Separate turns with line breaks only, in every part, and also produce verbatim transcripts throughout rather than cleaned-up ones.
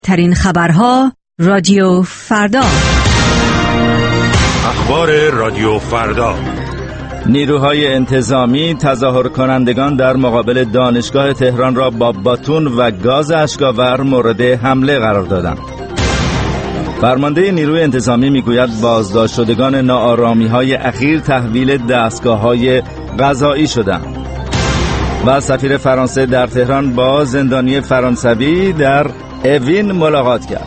ترین خبرها رادیو فردا.
اخبار رادیو فردا.
نیروهای انتظامی تظاهر کنندگان در مقابل دانشگاه تهران را با باتون و گاز اشک‌آور مورد حمله قرار دادند. فرمانده نیروی انتظامی میگوید بازداشت شدگان ناآرامی‌های اخیر تحویل دستگاه‌های قضایی شدند. و سفیر فرانسه در تهران با زندانی فرانسوی در اوین ملاقات کرد.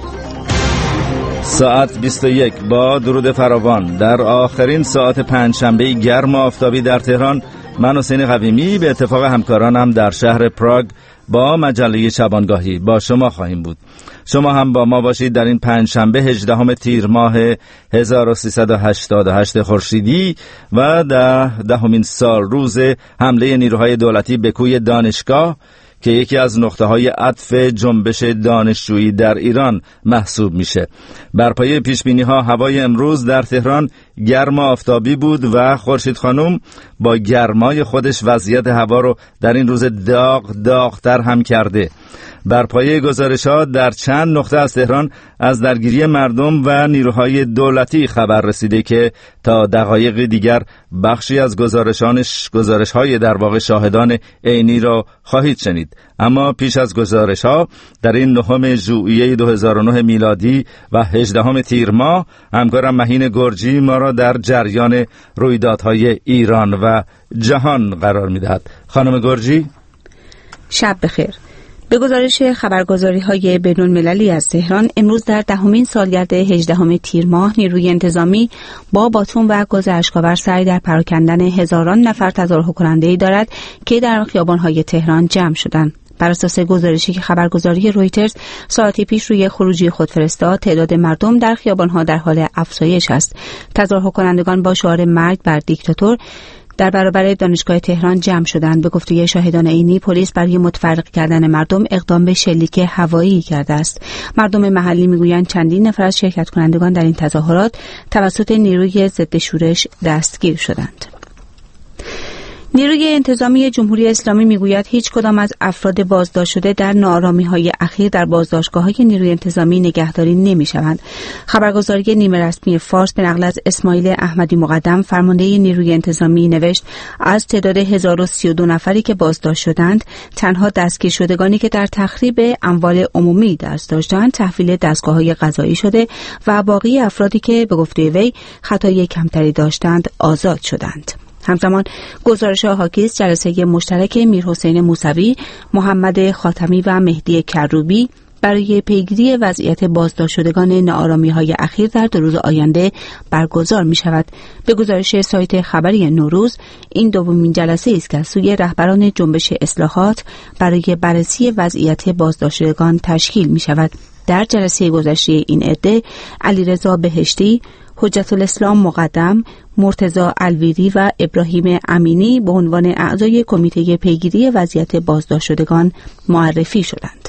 ساعت بیست و یک با درود فراوان در آخرین ساعت پنجشنبه گرم و آفتابی در تهران، من حسین قویمی به اتفاق همکارانم در شهر پراگ با مجله شبانگاهی با شما خواهیم بود. شما هم با ما باشید در این پنجشنبه هجدهم تیر ماه هزار و سیصد و هشتاد و هشت خورشیدی و ده دهمین سال روز حمله نیروهای دولتی به کوی دانشگاه که یکی از نقطه‌های عطف جنبش دانشجویی در ایران محسوب میشه. بر پایه پیشبینی‌ها هوای امروز در تهران گرم و آفتابی بود و خورشید خانم با گرمای خودش وضعیت هوا رو در این روز داغ داغ‌تر هم کرده. بر پایه گزارش‌ها در چند نقطه از تهران از درگیری مردم و نیروهای دولتی خبر رسیده که تا دقایق دیگر بخشی از گزارشانش گزارش‌های در واقع شاهدان عینی را خواهید شنید. اما پیش از گزارش‌ها در این نهم ژوئیه دو هزار و نه میلادی و هجدهم تیر ماه همکارم مهین گرجی ما را در جریان رویدادهای ایران و جهان قرار می‌دهد. خانم گرجی،
شب بخیر. به گزارش خبرگزاری‌های بین‌المللی از تهران، امروز در دهمین سالگرد هجدهم تیر ماه نیروی انتظامی با باتون و گاز اشک‌آور سعی در پراکندن هزاران نفر تظاهر کننده‌ای دارد که در خیابان‌های تهران جمع شدند. بر اساس گزارشی که خبرگزاری رویترز ساعتی پیش روی خروجی خود فرستاد، تعداد مردم در خیابان‌ها در حال افزایش است. تظاهر کنندگان با شعار مرگ بر دیکتاتور در برابر دانشگاه تهران جمع شدند. به گفته شاهدان عینی، پلیس برای متفرق کردن مردم اقدام به شلیک هوایی کرده است. مردم محلی میگویند چندین نفر از شرکت کنندگان در این تظاهرات توسط نیروی ضد شورش دستگیر شدند. نیروی انتظامی جمهوری اسلامی میگوید هیچ کدام از افراد بازداشت شده در ناآرامی‌های اخیر در بازداشتگاه‌های نیروی انتظامی نگهداری نمی‌شوند. خبرگزاری نیمه رسمی فارس به نقل از اسماعیل احمدی مقدم، فرمانده نیروی انتظامی، نوشت از تعداد هزار و سی و دو نفری که بازداشت شدند، تنها دستگیر شدگانی که در تخریب اموال عمومی دست داشتند تحویل دستگاه‌های قضایی شده و باقی افرادی که به گفته وی خطای کمتری داشتند آزاد شدند. همزمان گزارش حاکی از جلسه مشترک میرحسین موسوی، محمد خاتمی و مهدی کروبی برای پیگیری وضعیت بازداشت شدگان ناآرامی‌های اخیر در دو روز آینده برگزار می شود. به گزارش سایت خبری نوروز، این دومین جلسه است که از سوی رهبران جنبش اصلاحات برای بررسی وضعیت بازداشت شدگان تشکیل می شود. در جلسه گذشته این عده علیرضا بهشتی، حجت الاسلام مقدم، مرتضی الویری و ابراهیم امینی به عنوان اعضای کمیته پیگیری وضعیت بازداشت شدگان معرفی شدند.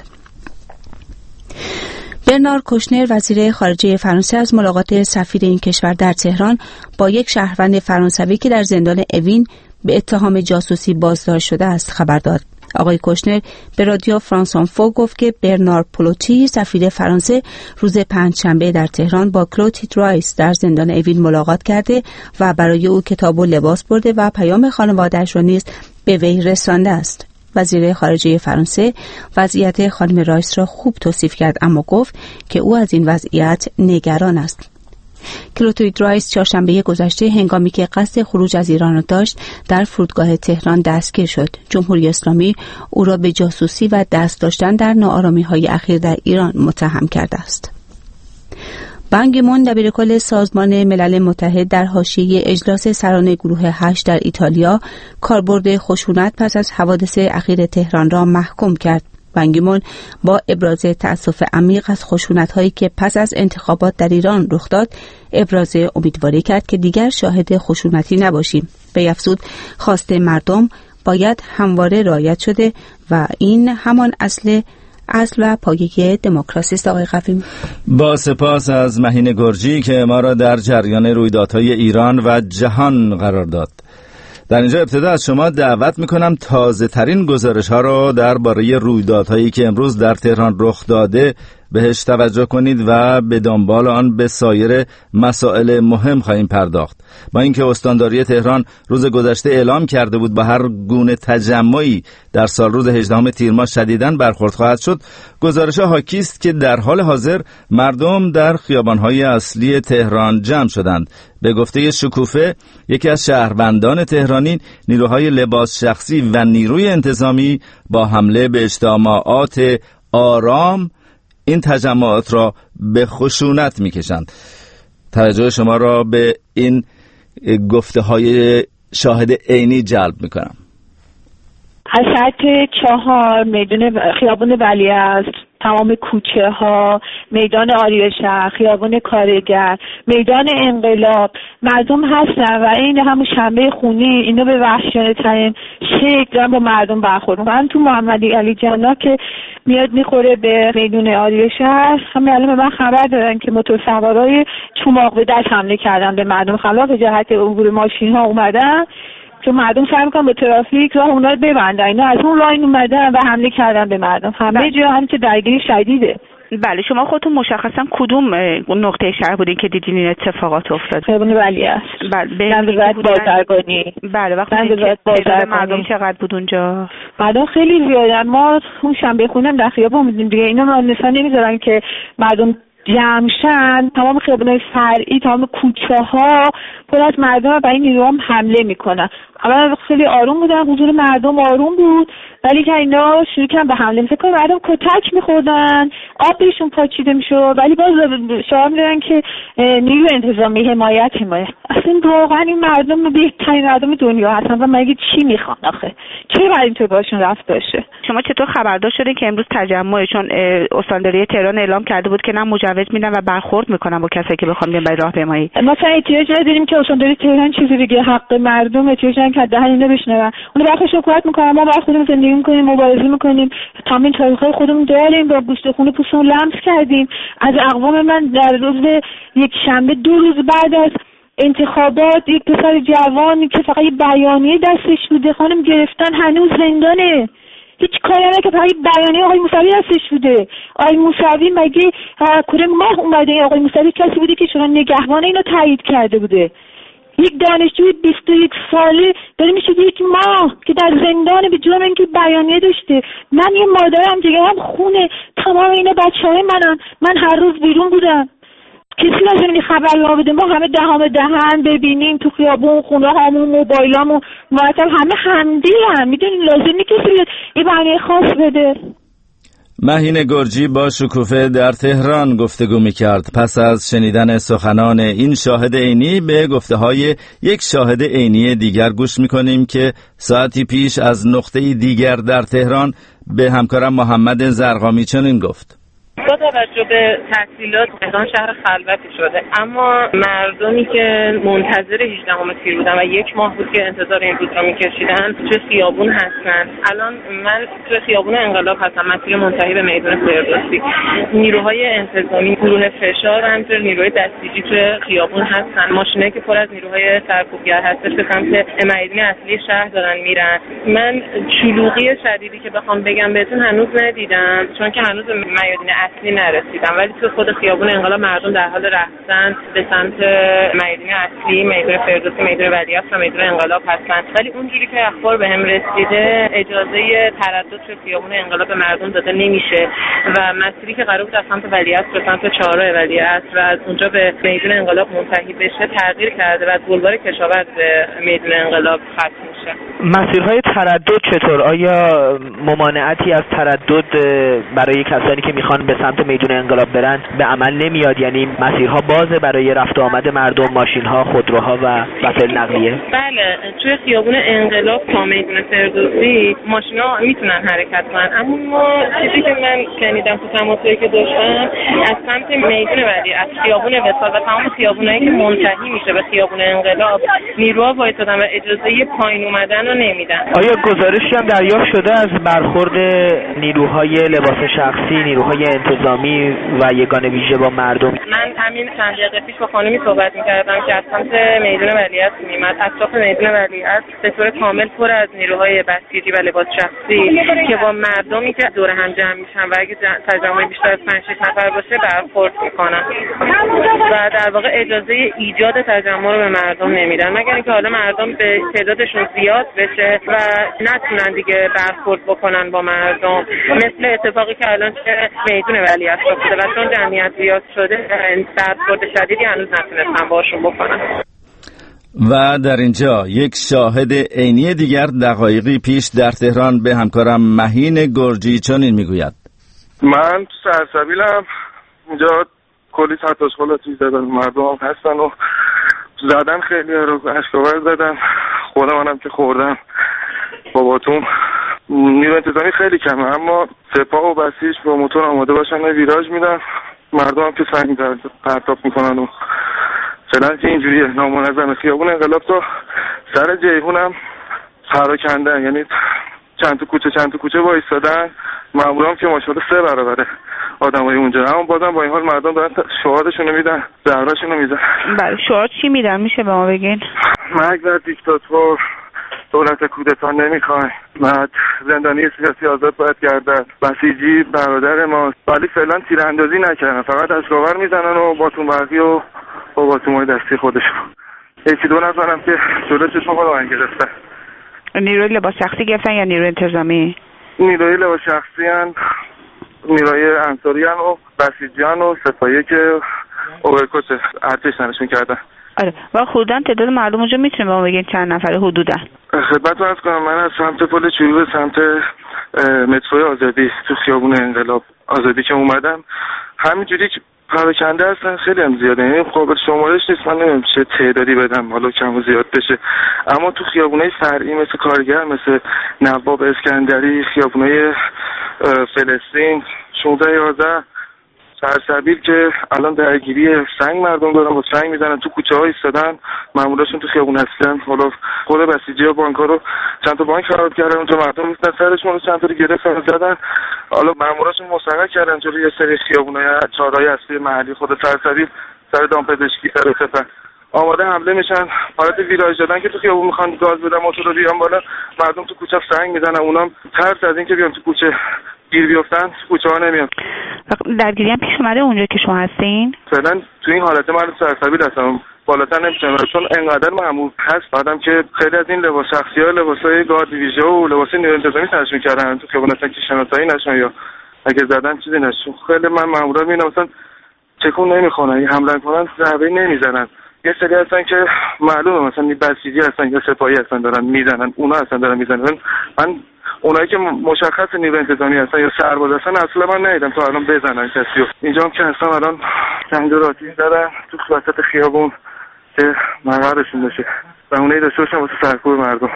برنار کوشنر، وزیر خارجه فرانسه، از ملاقات سفیر این کشور در تهران با یک شهروند فرانسوی که در زندان اوین به اتهام جاسوسی بازداشت شده است خبر داد. آقای کوشنر به رادیو فرانس آنفو گفت که برنار پلوتی، سفیر فرانسه، روز پنجشنبه در تهران با کلوتید رایس در زندان اوین ملاقات کرده و برای او کتاب و لباس برده و پیام خانواده‌اش را نیز به وی رسانده است. وزیر خارجه فرانسه وضعیت خانم رایس را خوب توصیف کرد، اما گفت که او از این وضعیت نگران است. کلوتید رایس چهارشنبه گذشته هنگامی که قصد خروج از ایران را داشت در فرودگاه تهران دستگیر شد. جمهوری اسلامی او را به جاسوسی و دست داشتن در ناآرامی‌های اخیر در ایران متهم کرده است. بان کی مون، دبیرکل سازمان ملل متحد، در حاشیه اجلاس سران گروه هشت در ایتالیا کاربرد خشونت پس از حوادث اخیر تهران را محکوم کرد. بان کی مون با ابراز تأسف عمیق از خشونت‌هایی که پس از انتخابات در ایران رخ داد، ابراز امیدواری کرد که دیگر شاهد خشونتی نباشیم. به افزود خواست مردم باید همواره رعایت شده و این همان اصل اصل و پایه دموکراسی است. آقای قویمی،
با سپاس از مهین گرجی که ما را در جریان رویدادهای ایران و جهان قرار داد. در اینجا ابتدا از شما دعوت میکنم تازه ترین گزارش ها را درباره رویدادهایی که امروز در تهران رخ داده بهش توجه کنید و به دنبال آن به سایر مسائل مهم خواهیم پرداخت. با اینکه استانداری تهران روز گذشته اعلام کرده بود با هر گونه تجمعی در سال روز هجدهم تیر ماه شدیداً برخورد خواهد شد، گزارش‌ها حاکی است که در حال حاضر مردم در خیابان‌های اصلی تهران جمع شدند. به گفته شکوفه، یکی از شهروندان تهرانی، نیروهای لباس شخصی و نیروی انتظامی با حمله به اجتماعات آرام این تجمعات را به خشونت می‌کشند. توجه شما را به این گفته‌های شاهد عینی جلب می‌کنم.
از ساعت چهار میدان خیابان ولیعصر، تمام کوچه ها، میدان آریاشهر، خیابان کارگر، میدان انقلاب مردم هستن و این همون شنبه خونی اینا به وحشیانه ترین شکل دارن با مردم برخورد میکنن. تو محمدی علی جنا که میاد میخوره به میدان آریاشهر، همین الان به من خبر دادن که موتورسوارای چماق به دست حمله کردن به مردم، خلاف جهت عبور ماشین ها اومدن که مردم سعی میکنن با ترافیک راه اونا رو ببندن، اینا از اون لاین اومدن و حمله کردن به مردم. همه جا هم که درگیری شدیده.
بله، شما خودتون مشخصا کدوم نقطه شهر بودین که دیدین این اتفاقات افتاد؟
خیابان ولیعصر.
بله،
به نظرت بازرگانی.
بله، وقتی که تعداد مردم چقدر بود اونجا؟
مردم خیلی زیادن. ما اون شنبه خونم در خیابان بودیم دیگه، اینا مثلا نمیذارن که مردم جمعشن. تمام خیابان‌های فرعی، تمام کوچه‌ها پر از مردم و این نیروها هم حمله میکنن. اولا خیلی آروم بودن، حضور مردم آروم بود، ولی که اینا شروع کردن به حمله. فکر کنم مردم کتک میخوردن، آب بهشون پاچیده میشد، ولی باز شعار میدادن که نیروی انتظامی حمایت حمایت. اصلا واقعا این مردم بهترین مردم دنیا هستن و مگه چی میخوان آخه؟ چرا باید اینطور باشون رفت باشه؟
شما چطور خبردار شده که امروز تجمع، چون استانداری تهران اعلام کرده بود که نه مجوز میدن و برخورد میکنن با کسایی که بخوام بیان برای راهپیمایی؟
مثلا احتیاج نداریم که استانداری تهران چیزی بگه، حق مردم احتیاج نداره که دهن اینا بشنون. اون برخش حکومت میکنن، ما برای خودمون زندگی میکنیم، مبارزه میکنیم، تمام تاریخ‌های خودمون داریم، با گوشت خون پوستمون لمس کردیم. از اقوام من در روز یک شنبه دو روز بعد از انتخابات یک پسر جوانی که فقط بیانیه دستش بوده خانم گرفتن، هنوز زندانه. هیچ کاری نکرد، فقط بیانیه آقای موسوی دستش بوده. آقای موسوی مگه کدوم ماه اومده؟ آقای موسوی کسی بوده که شورای نگهبان اینو تایید کرده بوده. یک دانشجوی بیست و یک ساله داره میشه یک ماه که در زندان به جرم اینکه بیانیه داشته. من یه مادرم، جگرم خونه، تمام اینا بچه‌های منن، من هر روز بیرون بودم. کسی لازم نیست خبر لا بده. ما همه دهان دهن ببینیم تو خیابون، خونه هامون، موبایلامون مرتب همه همدی هم میدونیم، لازم نیست کسی یه بیانیه خاص بده.
مهین گرجی با شکوفه در تهران گفتگو می‌کرد. پس از شنیدن سخنان این شاهد عینی به گفته‌های یک شاهد عینی دیگر گوش می‌کنیم که ساعتی پیش از نقطه‌ای دیگر در تهران به همکارم محمد زرقامی چنین گفت:
با توجه به تحصیلات تهران شهر خلوتی شده، اما مردمی که منتظر هجدهم تیر بودن و یک ماه بود که انتظار این روز را میکشیدن توی خیابون هستن. الان من توی خیابون انقلاب هستم، مسیر منتهی به میدان فردوسی. نیروهای انتظامی، گروه فشار، همینطور نیروهای دستیجی توی خیابون هستن. ماشینایی که پر از نیروهای سرکوبگر هستش به سمت میدان اصلی شهر دارن میرن. من شلوغی شدیدی که بخوام بگم بهتون هنوز ندیدم، چون که هنوز میدان اصلی نرسیدم، ولی تو خود خیابون انقلاب مردم در حال رفتن به سمت میدان اصلی، میدان فردوسی، میدان ولیعصر و میدان انقلاب هستن. ولی اونجوری که اخبار بهم رسیده اجازه تردد تو خیابون انقلاب به مردم داده نمیشه و مسیری که قرار بود از سمت ولیعصر به سمت چهارراه ولیعصر و از اونجا به میدان انقلاب منتهی بشه تغییر کرده و از بولوار کشاورز به میدان انقلاب ختم میشه.
مسیرهای تردد چطور؟ آیا ممانعتی از تردد برای کسانی که میخوان به سمت میدان انقلاب برن به عمل نمیاد؟ یعنی مسیرها بازه برای رفت و آمد مردم، ماشین‌ها، خودروها و وسایل نقلیه؟
بله، توی خیابون انقلاب تا میدان فردوسی ماشینا میتونن حرکت کنن، اما ما چیزی که من شنیدم تو تماسایی که داشتم از سمت میدان ولیعصر، خیابون وصال و تمام خیابونایی که منتهی میشه به خیابون انقلاب نیروها وایسادن و اجازه پایین اومدن رو نمیدن.
آیا گزارشی هم دریافت شده از برخورد نیروهای لباس شخصی، نیروهای انتظامی انتظامی و یگان ویژه با مردم.
من همین چند دقیقه پیش با خانمی صحبت می‌کردم که از سمت میدون ولیعصر می‌آمد. اطراف میدون ولیعصر به طور کامل پر از نیروهای بسیجی و لباس شخصی که با مردمی که دور هم جمع میشن و اگه تجمع بیشتر از پنج شش نفر باشه برخورد میکنن و در واقع اجازه ایجاد تجمع رو به مردم نمیدن مگر اینکه حالا مردم به تعدادشون زیاد بشه و نتونن دیگه برخورد بکنن با مردم، مثل اتفاقی که الان که میدون ولیعصر افتاده و چون جمعیت زیاد شده برخورد شدیدی هنوز نتونستن باشون بکنن.
و در اینجا یک شاهد عینی دیگر دقایقی پیش در تهران به همکارم مهین گرجی چنین میگوید:
من تو سرسبیلم، اینجا کلی تتاشخالاتی زدن، مردم هم هستن و زدن، خیلی رو اشکاور زدن، خود منم که خوردم. باباتون نیرو انتظامی خیلی کمه، اما سپاه و بسیج با موتور آماده باشن ویراژ میدن، مردم هم که سنگ پرتاب میکنن و فعلا که اینجوریه نامنظم. خیابون انقلاب تا سر جیهون هم پراکنده، یعنی چند تا کوچه چند تا کوچه وایسادن، مامورام که ماشاءالله سه برابره آدمای اونجا، اما بازم با این حال مردم دارن شعارشون رو میدن، ضربه‌شون رو میدن.
بله، شعار چی میدن میشه به ما بگین؟
مرگ بر دیکتاتور، دولت کودتا نمیخوای، بعد زندانی سیاسی آزاد باید گردد، بسیجی برادر ماست. ولی فعلا تیراندازی نکردن، فقط اشکاور میزنن و باتون برقی و با باتومای دستی خودشون. یکی دو نفرم که جلوی چشم خودم گرفتن.
نیروی لباس شخصی گرفتن یا نیروی انتظامی؟
نیروی لباس شخصی هن، نیروی انصاری هن و بسیجی هن و سپاهی که اوورکوت ارتش نشون کردن.
آره، و حدوداً تعداد مردم اونجا میتونه با ما بگین چند نفره حدوداً؟
خدمتتون عرض کنم، من از سمت پل چوبی به سمت متروی آزادی تو خیابون انقلاب آزادی که اومدم، همینجوری که پراکنده هستن، خیلی هم زیاده، یعنی قابل شمارش نیست، من نمیدونم چه تعدادی بدم حالا کم و زیاد بشه. اما تو خیابونای فرعی مثل کارگر، مثل نواب اسکندری، خیابونای فلسطین، شانزده یازده، سرسبیل که الان درگیری سنگ مردم دارن، با سنگ میزنن، تو کوچه ها ایستادن، ماموراشون تو خیابون هستن. حالا خود بسیجی ها بانک‌ها رو چند تا بانک خراب کردن، اونجا مردم میستن سرشون رو چند تا رو گرفتن زدن. حالا ماموراشون مستقر کردن جلوی یه سری خیابونای چهارراه اصلی محلی خود سرسبیل، سر دامپزشکی، سر سپه آماده حمله میشن. حالت ویراژ دادن که تو خیابون میخوان گاز بدن، موتور رو بیان بالا، مردم تو کوچه سنگ میزنن، اونام ترس از اینکه بیان تو کوچه گیر بیفتن، کوچه ها نمیان.
درگیری هم پیش اومده اونجا که شما هستین؟
فعلا تو این حالت من سرسبیل هستم، بالاتر نمیتونم، چون انقدر مأمور هست بعدم که خیلی از این لباس شخصی‌ها لباسای گارد ویژه و لباسای نیروی انتظامی تنشون کردن تو خیابون، اصلا که شناسایی نشون یا اگه زدن چیزی نشون. خیلی من مأمورا میبینم مثلا چکون نمیخونن، حمله کنن ضربه نمیزنن. یه سری هستن که معلومه مثلا بسیجی هستن یا سپاهی هستن دارن میزنن، اونا هستن دارن میزنن. من اونایی که مشخص نیروی انتظامی هستن یا سرباز هستن اصلا من ندیدم تا الان بزنن کسیو. اینجا هم که هستم الان جنگجوراتی زدن تو وسط خیابون که مقرشون باشه و اونایی داشته باشن واسه سرکوب مردم.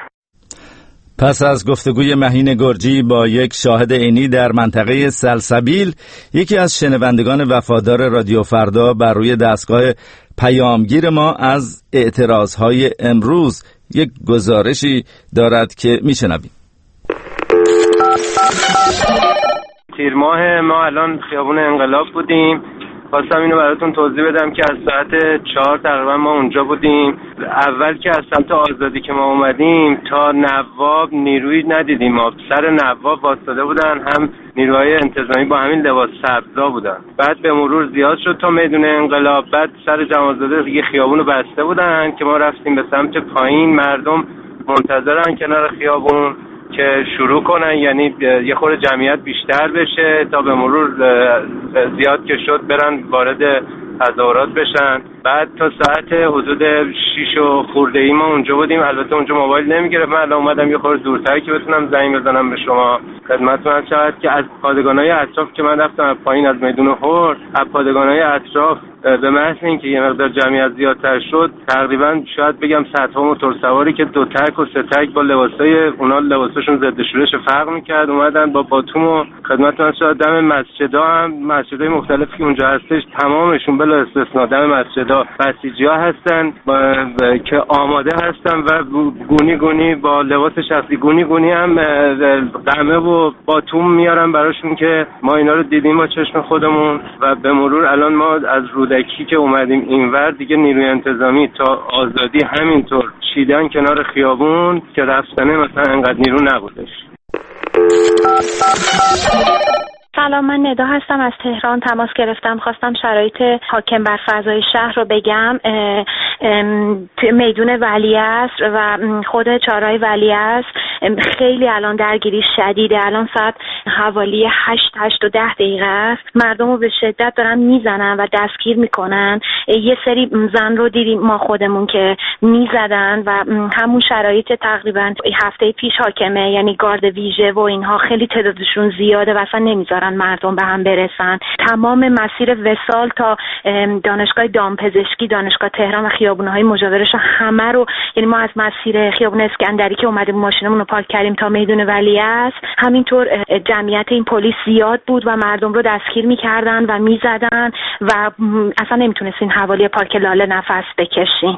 پس از گفتگوی مهین گرجی با یک شاهد عینی در منطقه سلسبیل، یکی از شنوندگان وفادار رادیو فردا بر روی دستگاه پیامگیر ما از اعتراضهای امروز یک گزارشی دارد که میشنویم.
تیر ماه ما الان خیابون انقلاب بودیم. خواستم اینو براتون توضیح بدم که از ساعت چهار تقریبا ما اونجا بودیم. اول که از سمت آزادی که ما اومدیم تا نواب نیرویی ندیدیم، ما سر نواب واسطه بودن، هم نیروهای انتظامی با همین لباس سبزا بودن. بعد به مرور زیاد شد تا میدون انقلاب، بعد سر جمالزاده یه خیابونو بسته بودن که ما رفتیم به سمت پایین، مردم منتظرن کنار خیابون که شروع کنن، یعنی یه خورده جمعیت بیشتر بشه تا به مرور زیاد که شد برن وارد تظاهرات بشن. بعد تا ساعت حدود شیش و خورده ای ما اونجا بودیم. البته اونجا موبایل نمیگرفت، من الان اومدم یه خورده دورتر که بتونم زنگ بزنم به شما خدمتتون. از شاید که از پادگان‌های اطراف که من رفتم پایین از میدون هور، از پادگان‌های اطراف به محض اینکه یه مقدار جمعیت زیادتر شد، تقریبا شاید بگم صدها موتور سواری که دو تک و سه تک با لباسای اونا لباساشون ضد شورش فرق می‌کرد اومدن با باتوم و خدمتتون شاید دم مسجدها هم مسجدهای مختلفی که اونجا هستش تمامشون بلا استثنا دم مسجد انشالله بسیجی‌ها هستن که آماده هستن و گونی گونی با لباس شخصی گونی گونی هم قمه و باتوم میارن براشون که ما اینا رو دیدیم با چشم خودمون. و به مرور الان ما از رودکی که اومدیم اینور دیگه نیروی انتظامی تا آزادی همینطور چیدن کنار خیابون که رفتنه مثلا انقدر نیرو نبودش.
سلام، من ندا هستم، از تهران تماس گرفتم. خواستم شرایط حاکم بر فضای شهر رو بگم. میدون ولیعصر و خود چهارراه ولیعصر خیلی الان درگیری شدیده. الان ساعت حوالی هشت هشت و ده دقیقه است. مردم رو به شدت دارن میزنن و دستگیر میکنن. یه سری زن رو دیدیم ما خودمون که میزدن و همون شرایط تقریبا هفته پیش حاکمه، یعنی گارد ویژه و اینها خیلی تعدادشون زیاده و اصلا نمیذارن مردم به هم برسن. تمام مسیر وصال تا دانشگاه دامپزشکی، دانشگاه تهران و خیابون‌های مجاورش همه رو، یعنی ما از مسیر خیابون اسکندری که اومدیم ماشینمون رو پارک کردیم تا میدون ولیعصر، همینطور جمعیت این پلیس زیاد بود و مردم رو دستگیر می‌کردن و می‌زدن و اصلا نمیتونستین حوالی پارک لاله نفس بکشین.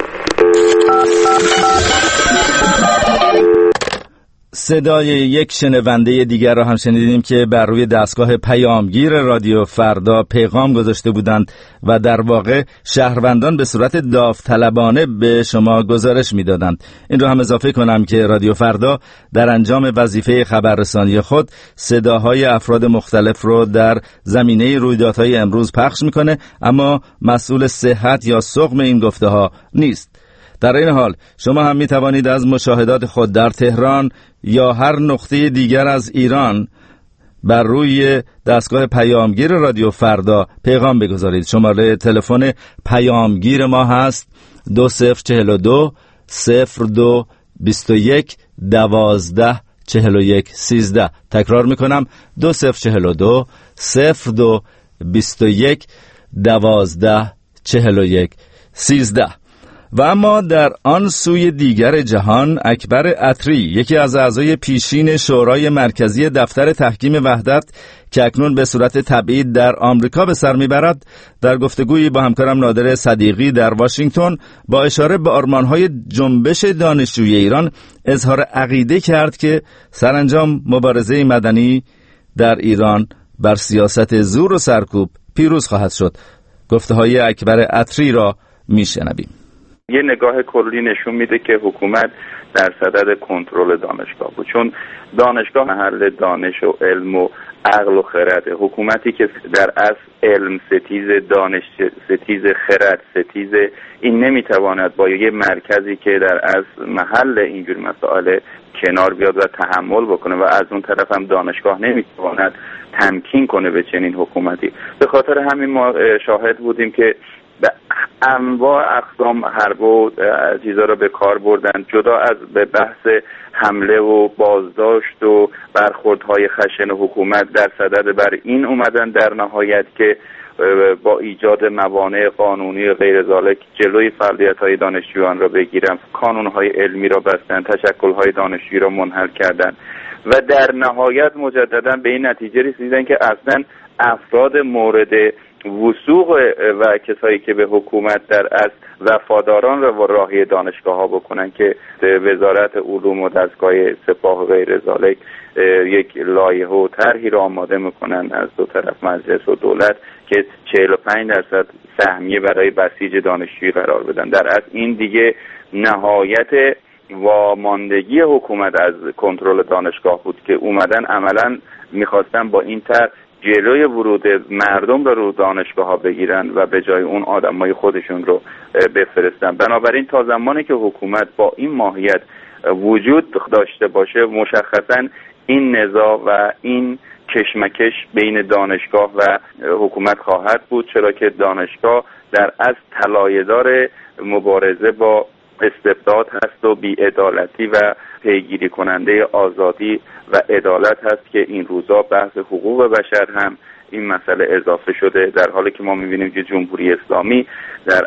صدای یک شنونده دیگر را هم شنیدیم که بر روی دستگاه پیامگیر رادیو فردا پیغام گذاشته بودند و در واقع شهروندان به صورت داوطلبانه به شما گزارش میدادند. این را هم اضافه کنم که رادیو فردا در انجام وظیفه خبررسانی خود صداهای افراد مختلف رو در زمینه رویدادهای امروز پخش میکنه، اما مسئول صحت یا سقم این گفته ها نیست. در این حال شما هم می توانید از مشاهدات خود در تهران یا هر نقطه دیگر از ایران بر روی دستگاه پیامگیر رادیو فردا پیغام بگذارید. شماره تلفن پیامگیر ما هست دو صفر چهل و دو صفر دو بیست و یک دوازده چهل و یک سیزده. تکرار میکنم دو صفر چهل و دو صفر دو بیست و یک دوازده چهل و یک سیزده. و اما در آن سوی دیگر جهان، اکبر عطری، یکی از اعضای پیشین شورای مرکزی دفتر تحکیم وحدت که اکنون به صورت تبعید در آمریکا به سر میبرد، در گفتگویی با همکارم نادر صدیقی در واشنگتن با اشاره به آرمانهای جنبش دانشجوی ایران اظهار عقیده کرد که سرانجام مبارزه مدنی در ایران بر سیاست زور و سرکوب پیروز خواهد شد. گفته‌های اکبر عطری را میشنویم.
یه نگاه کلی نشون میده که حکومت در صدد کنترل دانشگاه بود، چون دانشگاه محل دانش و علم و عقل و خرد. حکومتی که در اصل علم ستیز، دانش ستیز، خرد ستیز، این نمیتواند با یه مرکزی که در اصل محل اینجور مسائل کنار بیاد و تحمل بکنه و از اون طرف هم دانشگاه نمیتواند تمکین کنه به چنین حکومتی. به خاطر همین ما شاهد بودیم که به انواع اقسام حرب و چیزا رو به کار بردن، جدا از به بحث حمله و بازداشت و برخوردهای خشن حکومت در صدد بر این اومدن در نهایت که با ایجاد موانع قانونی غیر ذالک جلوی فعالیت‌های دانشجویان را بگیرن، کانون‌های علمی را بستن، تشکل‌های دانشجویی را منحل کردن و در نهایت مجددا به این نتیجه رسیدن که اصلا افراد مورد وثوق و کسایی که به حکومت در اصل وفاداران را راهی دانشگاه ها بکنن که وزارت علوم و دستگاه سپاه و غیر ذالک یک لایحه و طرحی را آماده میکنن از دو طرف مجلس و دولت که چهل و پنج درصد سهمیه برای بسیج دانشجویی قرار بدن. در اصل این دیگه نهایت واماندگی حکومت از کنترل دانشگاه بود که اومدن عملا میخواستن با این طرح جلوی ورود مردم رو رو دانشگاه ها بگیرن و به جای اون آدمای خودشون رو بفرستن. بنابراین تا زمانی که حکومت با این ماهیت وجود داشته باشه، مشخصا این نزاع و این کشمکش بین دانشگاه و حکومت خواهد بود، چرا که دانشگاه در اصل طلایه‌دار مبارزه با استبداد هست و بی‌عدالتی و پیگیری کننده آزادی و عدالت هست که این روزا بحث حقوق بشر هم این مسئله اضافه شده، در حالی که ما می‌بینیم که جمهوری اسلامی در اصل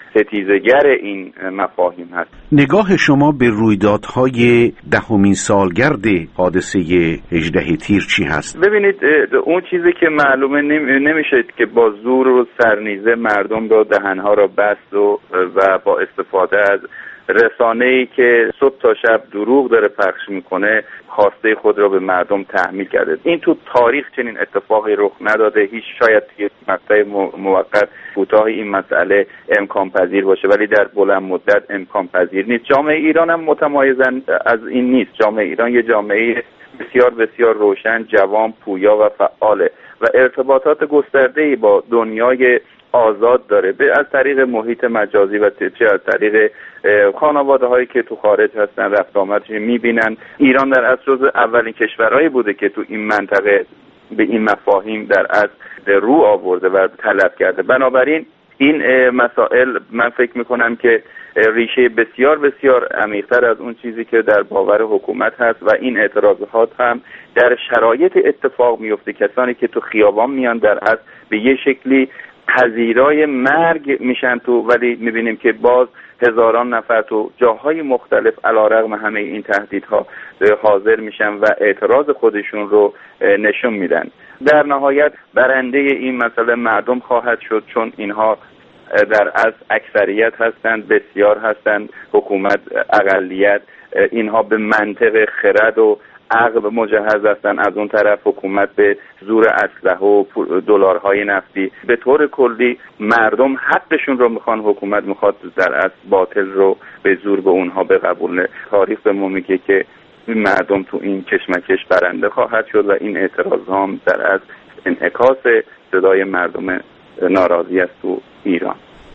ستیزگر این مفاهیم هست.
نگاه شما به رویدادهای دهمین سالگرد حادثه هجده تیر چی هست؟
ببینید اون چیزی که معلومه نمیشه که با زور و سرنیزه مردم رو دهنها را بست و, و با استفاده از رسانه‌ای که صبح تا شب دروغ داره پخش میکنه خواسته خود را به مردم تحمیل کرده. این تو تاریخ چنین اتفاقی رخ نداده. هیچ شاید توی مقطع موقت کوتاه این مسئله امکان پذیر باشه، ولی در بلند مدت امکان پذیر نیست. جامعه ایران هم متمایزاً از این نیست. جامعه ایران یه جامعه بسیار بسیار روشن، جوان، پویا و فعاله و ارتباطات گسترده‌ای با دنیای آزاد داره، به از طریق محیط مجازی و چه از طریق خانواده هایی که تو خارج هستن رفت آمدش میبینن. ایران در اصل جزو اولین کشورهایی بوده که تو این منطقه به این مفاهیم در اصل رو آورده و طلب کرده. بنابراین این مسائل من فکر میکنم که ریشه بسیار بسیار عمیق‌تر از اون چیزی که در باور حکومت هست و این اعتراضات هم در شرایط اتفاق میفته. کسانی که تو خیابان میان در اصل به یه شکلی پذیرای مرگ میشن تو، ولی میبینیم که باز هزاران نفر تو جاهای مختلف علیرغم همه این تهدیدها حاضر میشن و اعتراض خودشون رو نشون میدن. در نهایت برنده این مسئله مردم خواهد شد، چون اینها در از اکثریت هستند، بسیار هستند، حکومت اقلیت. اینها به منطق خرد و عقل مجهز هستن. از اون طرف حکومت به زور اسلحه و دلارهای نفتی. به طور کلی مردم حقشون رو میخوان، حکومت میخواد در اصل باطل رو به زور به اونها بقبولونه. تاریخ به ما میگه که مردم تو این کشمکش برنده خواهد شد و این اعتراض هم در اصل انعکاس صدای مردم ناراضی است تو ایران.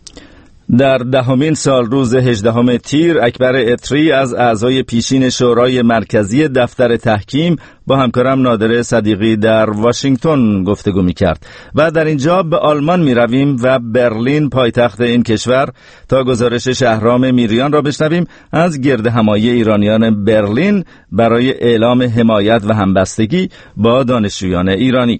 در دهمین سال روز هجدهم تیر اکبر اتری از اعضای پیشین شورای مرکزی دفتر تحکیم با همکارم نادر صدیقی در واشنگتن گفتگو می‌کرد و در اینجا به آلمان می‌رویم و برلین پایتخت این کشور تا گزارش شهرام میریان را بشنویم از گردهمایی ایرانیان برلین برای اعلام حمایت و همبستگی با دانشجویان ایرانی.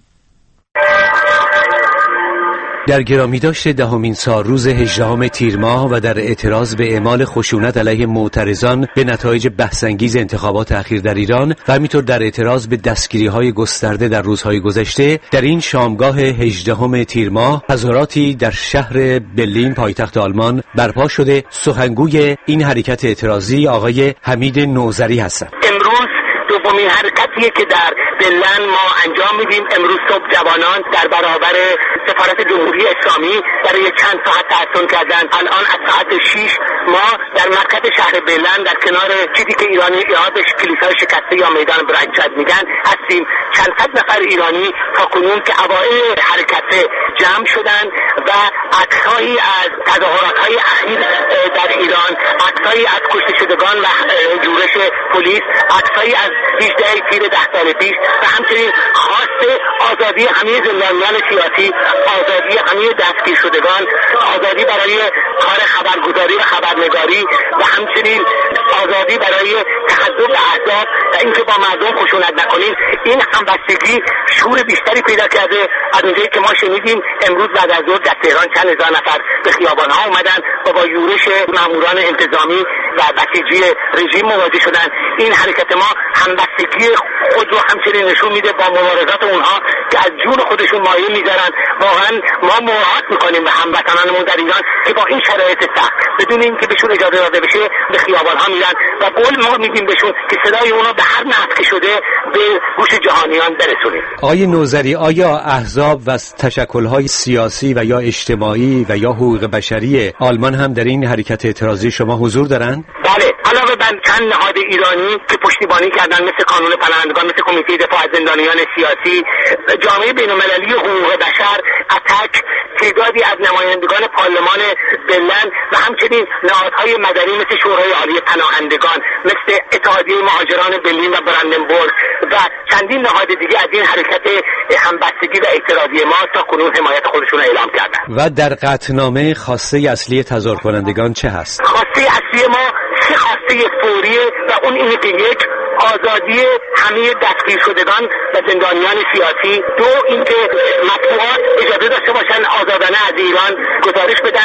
در گرامی داشته دهمین سال روز هجدهم تیر ماه و در اعتراض به اعمال خشونت علیه معترضان به نتایج بحث‌انگیز انتخابات اخیر در ایران و همینطور در اعتراض به دستگیری‌های گسترده در روزهای گذشته، در این شامگاه هجدهم تیر ماه تظاهراتی در شهر برلین پایتخت آلمان برپا شده. سخنگوی این حرکت اعتراضی آقای حمید نوذری هستند.
امروز دومین حرکتیه که در برلین ما انجام میدیم. امروز صبح جوانان در برابر سفارت جمهوری اسلامی برای چند ساعت تعطل کردند. الان از ساعت شش ما در مرکز شهر برلین در کنار چیزی که ایرانی ها بهش کلیسای شکسته یا میدان برایتشاید میگن هستیم. چند صد نفر ایرانی تا کنون که اوایل حرکت جمع شدند و عکسهایی از تظاهرات‌های اخیر در ایران، عکسهایی از کشته شدگان و جورش پلیس، عکسهایی از هجده تیر ده سال پیش و همچنین خواست آزادی همه زندانیان سیاسی، آزادی همه دستگیر شدگان، آزادی برای کار خبرگزاری و خبرنگاری و همچنین آزادی برای تحزب احزاب و اینکه با مردم خشونت نکنیم. این همبستگی شور بیشتری پیدا کرده از اونجایی که ما شنیدیم امروز بعد از ظهر در تهران چند هزار نفر به خیابان‌ها اومدن و با یورش ماموران انتظامی و بسیجی رژیم مواجه شدن. این حرکت ما همبستگی خود رو همچنین نشون میده با مبارزات اونها که از جون خودشون مایه میذارن. واقعا ما مراعات میکنیم به هموطنانمون در ایران که با این شرایط سخت بدون اینکه بهشون اجازه داده بشه به خیابان‌ها میرن و قول ما میدیم بهشون که صدای اونا به هر نحو که شده به گوش جهانیان برسونیم.
آقای نوذری، آیا احزاب و تشکل‌های سیاسی و یا اجتماعی و یا حقوق بشری آلمان هم در این حرکت اعتراضی شما حضور دارند؟
بله، علاوه بر چند نهاد ایرانی که پشتیبانی کردن مثل کانون پناهندگان، مثل کمیته دفاع از زندانیان سیاسی، جامعه بین‌المللی حقوق بشر، اتک، تعدادی از نمایندگان پارلمان برلین و همچنین نهادهای مدنی مثل شورای عالی پناهندگان، مثل اتحادیه مهاجران برلین و براندنبورگ و چندین نهاد دیگه از این حرکت همبستگی و اعتراضی ما تا کنون حمایت خودشون را اعلام کردن.
و در قطعنامه خواسته اصلی تظاهر کنندگان چه هست؟
خواسته اصلی ما سه خواسته فوریه و اون اینه که یک، آزادی همه دستگیر شدگان و زندانیان سیاسی. دو، اینکه مطبوعات اجازه داشته باشن آزادانه از ایران گزارش بدن و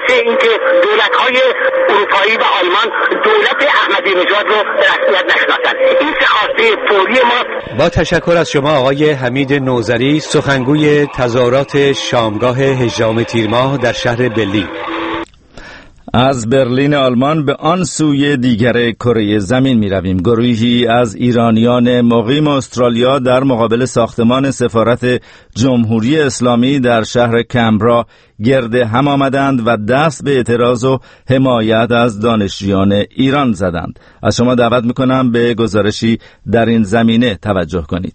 خواسته اینکه دولت‌های اروپایی و آلمان دولت احمدی نژاد رو به رسمیت نشناسن. این سه خواسته فوری ما.
با تشکر از شما آقای حمید نوذری، سخنگوی تظاهرات شامگاه هجدهم تیر ماه در شهر برلین.
از برلین آلمان به آن سوی دیگر کره زمین می رویم. گروهی از ایرانیان مقیم استرالیا در مقابل ساختمان سفارت جمهوری اسلامی در شهر کمبرا گرد هم آمدند و دست به اعتراض و حمایت از دانشجویان ایران زدند. از شما دعوت می کنم به گزارشی در این زمینه توجه کنید.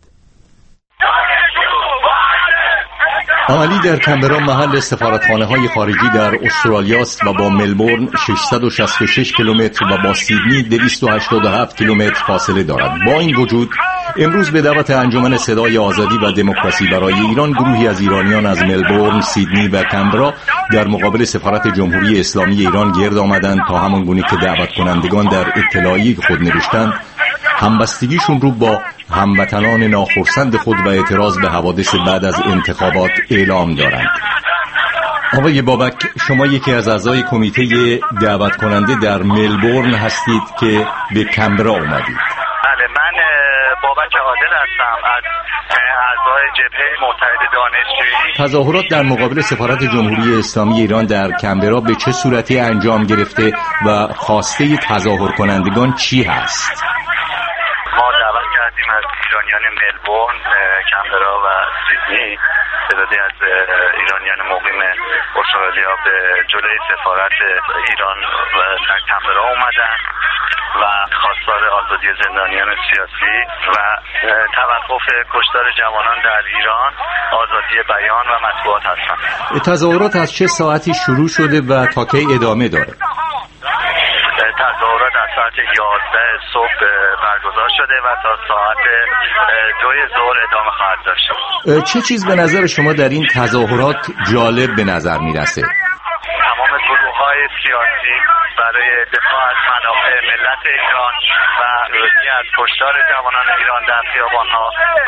عملی در کمبرا محل سفارتخانه های خارجی در استرالیا است و با ملبورن ششصد و شصت و شش کیلومتر و با سیدنی دویست و هشتاد و هفت کیلومتر فاصله دارد. با این وجود امروز به دعوت انجمن صدای آزادی و دموکراسی برای ایران گروهی از ایرانیان از ملبورن، سیدنی و کمبرا در مقابل سفارت جمهوری اسلامی ایران گرد آمدند تا همان گونه که دعوت کنندگان در اطلاعیه خود نوشتند همبستگیشون رو با هموطنان ناخرسند خود و اعتراض به حوادث بعد از انتخابات اعلام دارند. آقای بابک، شما یکی از اعضای کمیته دعوت کننده در ملبورن هستید که به کمبرا اومدید.
بله، من بابک عادل هستم از اعضای جبهه متحد دانشجویی.
تظاهرات در مقابل سفارت جمهوری اسلامی ایران در کمبرا به چه صورتی انجام گرفته و خواسته تظاهر کنندگان چی هست؟
ما دعوت کردیم از ایرانیان ملبورن، کمبرا و سیدنی تعدادی از ایرانیان مقیم استرالیا به جلوی سفارت ایران در کمبرا اومدن و خواستار آزادی زندانیان سیاسی و توقف کشتار جوانان در ایران، آزادی بیان و مطبوعات هستند.
تظاهرات از چه ساعتی شروع شده و تا کی ادامه داره؟
تظاهرات از ساعت یازده صبح برگزار شده و تا ساعت دوی ظهر ادامه خواهد داشت.
چه چیز به نظر شما در این تظاهرات جالب به نظر میرسه؟
تمام گروه‌های سیاسی برای دفاع از منافع ملت ایران و روزی از کشتار جوانان ایران در خیابان‌ها و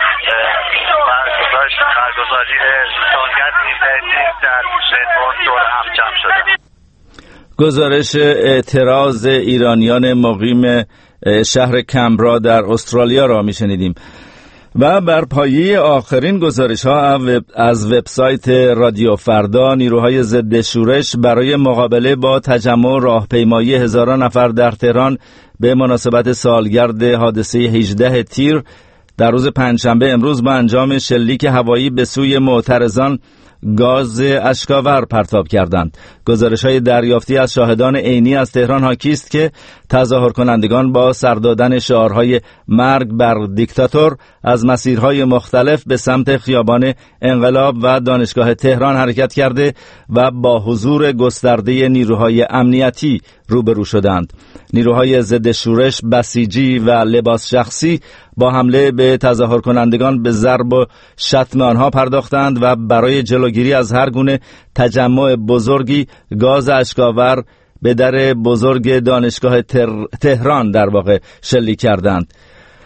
برگزاری سالگرد هجدهم در ملبورن دور هم جمع شده.
گزارش اعتراض ایرانیان مقیم شهر کمبرا در استرالیا را میشنیدیم. و بر پایه آخرین گزارش ها از وبسایت رادیو فردا، نیروهای ضد شورش برای مقابله با تجمع راهپیمایی هزاران نفر در تهران به مناسبت سالگرد حادثه هجده تیر در روز پنجشنبه امروز با انجام شلیک هوایی به سوی معترضان گاز اشکاور پرتاب کردند. گزارش‌های دریافتی از شاهدان عینی از تهران حاکی است که تظاهر کنندگان با سر دادن شعارهای مرگ بر دیکتاتور از مسیرهای مختلف به سمت خیابان انقلاب و دانشگاه تهران حرکت کرده و با حضور گسترده نیروهای امنیتی روبرو شدند. نیروهای ضد شورش بسیجی و لباس شخصی با حمله به تظاهر کنندگان به ضرب و شتم آنها پرداختند و برای جلوگیری از هر گونه تجمع بزرگی گاز اشکاور به در بزرگ دانشگاه تهران در واقع شلیک کردند.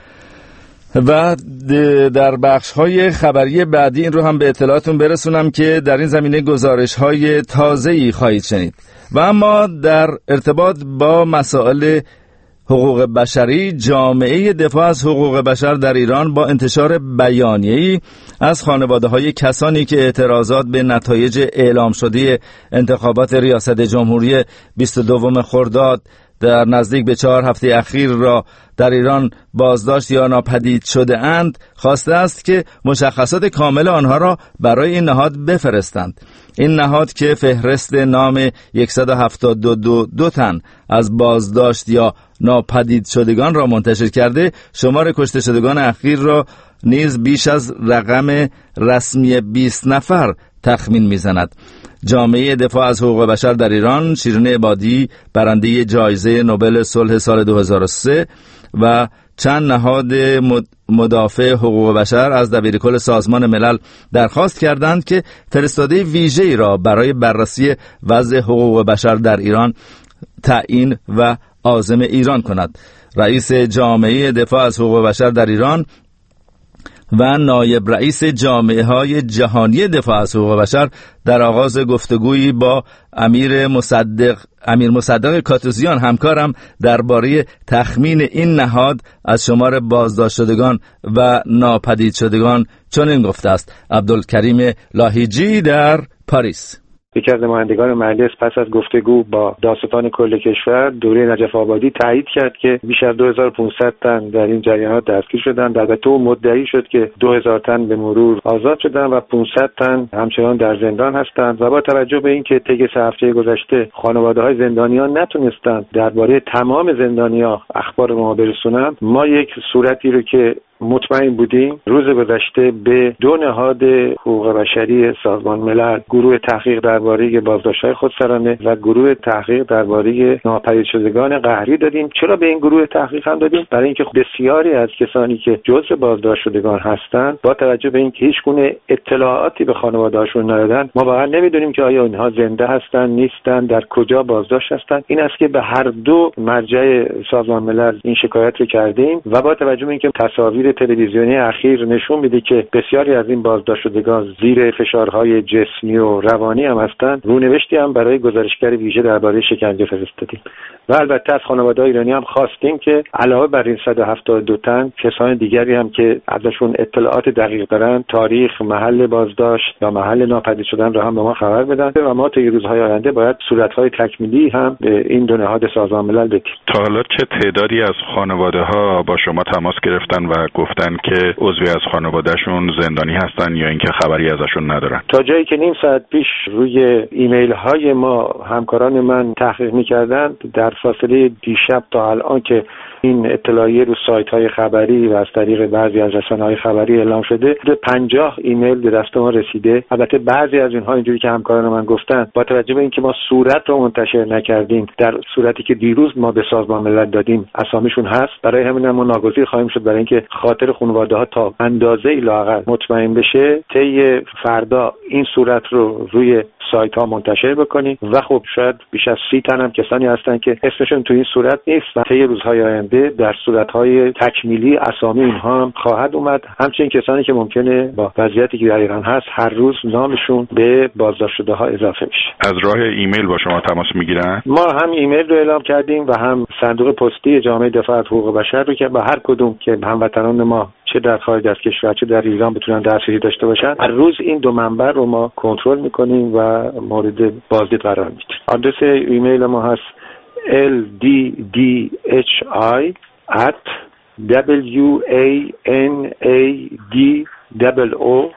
و در بخش‌های خبری بعدی این رو هم به اطلاعاتون برسونم که در این زمینه گزارش‌های تازه‌ای خواهید شنید. و اما در ارتباط با مسائل حقوق بشری، جامعه دفاع از حقوق بشر در ایران با انتشار بیانیه‌ای از خانواده‌های کسانی که اعتراضات به نتایج اعلام شده انتخابات ریاست جمهوری بیست و دوم خرداد در نزدیک به چهار هفته اخیر را در ایران بازداشت یا ناپدید شده اند خواسته است که مشخصات کامل آنها را برای این نهاد بفرستند. این نهاد که فهرست نام صد و هفتاد و دو دو تن از بازداشت یا ناپدید شدگان را منتشر کرده، شمار کشته شدگان اخیر را نیز بیش از رقم رسمی بیست نفر تخمین میزند. جامعه دفاع از حقوق بشر در ایران، شیرین عبادی برنده جایزه نوبل صلح سال دو هزار و سه و چند نهاد مدافع حقوق بشر از دبیرکل سازمان ملل درخواست کردند که فرستاده ویژه‌ای را برای بررسی وضع حقوق بشر در ایران تعیین و عازم ایران کند. رئیس جامعه دفاع از حقوق بشر در ایران و نایب رئیس جامعه های جهانی دفاع از حقوق بشر در آغاز گفتگویی با امیر مصدق امیر مصدق کاتوزیان همکارم درباره تخمین این نهاد از شمار بازداشت شدگان و ناپدید شدگان چنین گفته است. عبدالکریم لاهیجی در پاریس.
یکی از نمایندگان مجلس پس از گفتگو با داستان کل کشور دوره نجف آبادی تایید کرد که بیش از دو هزار و پانصد تن در این جریانات دستگیر شدند. البته او مدعی شد که دو هزار تن به مرور آزاد شدند و پانصد تن همچنان در زندان هستند و با توجه به اینکه طی سه هفته گذشته خانواده‌های زندانیان نتونستند درباره تمام زندانیان اخبار ما برسونند، ما یک صورتی رو که مطمئن بودیم روز گذشته به دو نهاد حقوق بشری سازمان ملل، گروه تحقیق درباره بازداشت‌های خودسرانه و گروه تحقیق درباره ناپدید شدگان قهری دادیم. چرا به این گروه تحقیق هم دادیم؟ برای اینکه بسیاری از کسانی که جزء بازداشت شدگان هستند با توجه به اینکه هیچ گونه اطلاعاتی به خانواده‌هاشون ندادن، ما واقعا نمیدونیم که آیا اینها زنده هستند نیستن، در کجا بازداشت هستند. این است که به هر دو مرجع سازمان ملل این شکایت رو کردیم و با توجه به اینکه تصاویر تلویزیونی اخیر نشون میده که بسیاری از این بازداشت شدگان زیر فشارهای جسمی و روانی هم هستند، رونوشتی هم برای گزارشگر ویژه درباره شکنجه فرستادیم و البته از خانواده‌های ایرانی هم خواستیم که علاوه بر این صد و هفتاد و دو تن کسان دیگری هم که ازشون اطلاعات دقیق دارن، تاریخ، محل بازداشت یا محل ناپدید شدن رو هم به ما خبر بدن و ما تا روزهای آینده باید صورت‌های تکمیلی هم به این دو نهاد سازمان ملل بدیم.
تا حالا چه تعدادی از خانواده‌ها با شما تماس گرفتن و گفتن که عضوی از خانواده‌شون زندانی هستن یا اینکه خبری ازشون ندارن؟
تا جایی که نیم ساعت پیش روی ایمیل های ما همکاران من تحقیق می‌کردن، در فاصله دیشب تا الان که این اطلاعیه رو سایت های خبری و از طریق بعضی از رسانه‌های خبری اعلام شده، پنجاه ایمیل به دست ما رسیده. البته بعضی از اینها اینجوری که همکاران من گفتن با توجه به اینکه ما صورت رو منتشر نکردیم، در صورتی که دیروز ما به سازمان ملل دادیم اسامیشون هست، برای همین ما ناگزیر خواهیم شد برای اینکه خاطر خانواده‌ها تا اندازه لااقل مطمئن بشه طی فردا این صورت رو روی سایت ها منتشر بکنیم و خب شاید بیش از سی تن هم کسانی هستن که اسمشون تو این صورت نیست و طی روزهای آینده در صورت های تکمیلی اسامی اینها هم خواهد اومد. همچنین کسانی که ممکنه با وضعیتی که در ایران هست هر روز نامشون به بازداشت شده ها اضافه میشه.
از راه ایمیل با شما تماس میگیرن؟
ما هم ایمیل رو اعلام کردیم و هم صندوق پستی جامعه دفاع از حقوق بشر رو که با هر کدوم که هموطنان ما چه در خارج از کشور چه در ایران بتونن دسترسی داشته باشن، هر روز این دو منبع رو ما کنترل میکنیم و مورد بازدید قرار میدیم. آدرس ایمیل ما هست ال دی دی اچ آی ات دبلیو ای ان ای دی او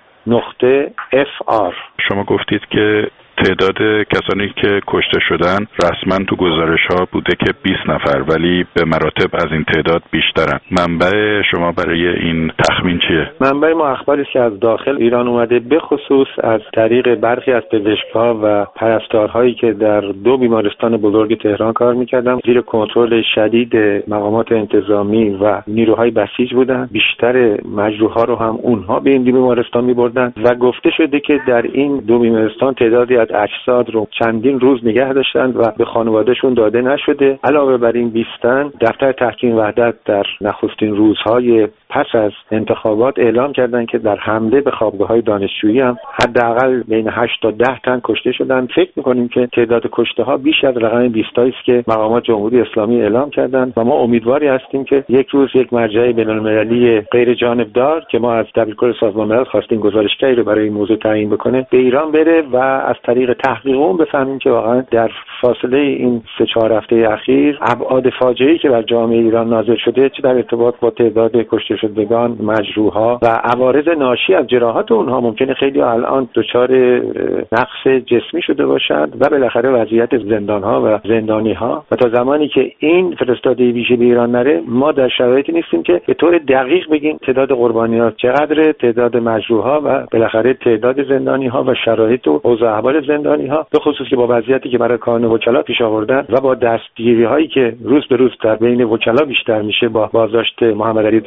نقطه اف آر.
شما گفتید که تعداد کسانی که کشته شدن رسما تو گزارش ها بوده که بیست نفر، ولی به مراتب از این تعداد بیشترن. منبع شما برای این تخمین چیه؟
منبع ما اخباری است که از داخل ایران اومده، به خصوص از طریق برخی از پزشک‌ها و پرستارهایی که در دو بیمارستان بزرگ تهران کار می‌کردن، زیر کنترل شدید مقامات انتظامی و نیروهای بسیج بودن. بیشتر مجروح‌ها رو هم اونها به این بیمارستان می‌بردن و گفته شده که در این دو بیمارستان تعدادی از اجساد رو چندین روز نگه داشتند و به خانوادهشون داده نشده. علاوه بر این بیست تن، دفتر تحکیم وحدت در نخستین روزهای پس از انتخابات اعلام کردند که در حمله به خوابگاه‌های دانشجویی هم حداقل بین هشت تا ده تن کشته شدند. فکر می‌کنیم که تعداد کشته‌ها بیش از رقم بیست است که مقامات جمهوری اسلامی اعلام کردند و ما امیدواری هستیم که یک روز یک مرجع بین‌المللی غیر جانبدار که ما از دبیرکل سازمان ملل خواستیم گزارشگری رو برای این موضوع تعیین بکنه به ایران بره و از طریق تحقیق اون بفهمیم که واقعا در فاصله این سه چهار هفته اخیر ابعاد فاجعه‌ای که بر جامعه ایران نازل شده، چه در ارتباط با تعداد کشته شدگان، مجروح‌ها و عوارض ناشی از جراحات اونها، ممکنه خیلی الان دچار نقص جسمی شده باشند و بالاخره وضعیت زندان‌ها و زندانی‌ها. و تا زمانی که این فرستاده ویژه به ایران نره، ما در شرایطی نیستیم که به طور دقیق بگیم تعداد قربانی‌ها چقدره، تعداد مجروح‌ها و بالاخره تعداد زندانی‌ها و شرایط و اوضاع احوال زندانی‌ها، به خصوص که با وضعیتی که برای کانون وکلا پیش آوردن و با دستگیری‌هایی که روز به روز در بین وکلا بیشتر میشه با بازداشت محمد علی دادخواه،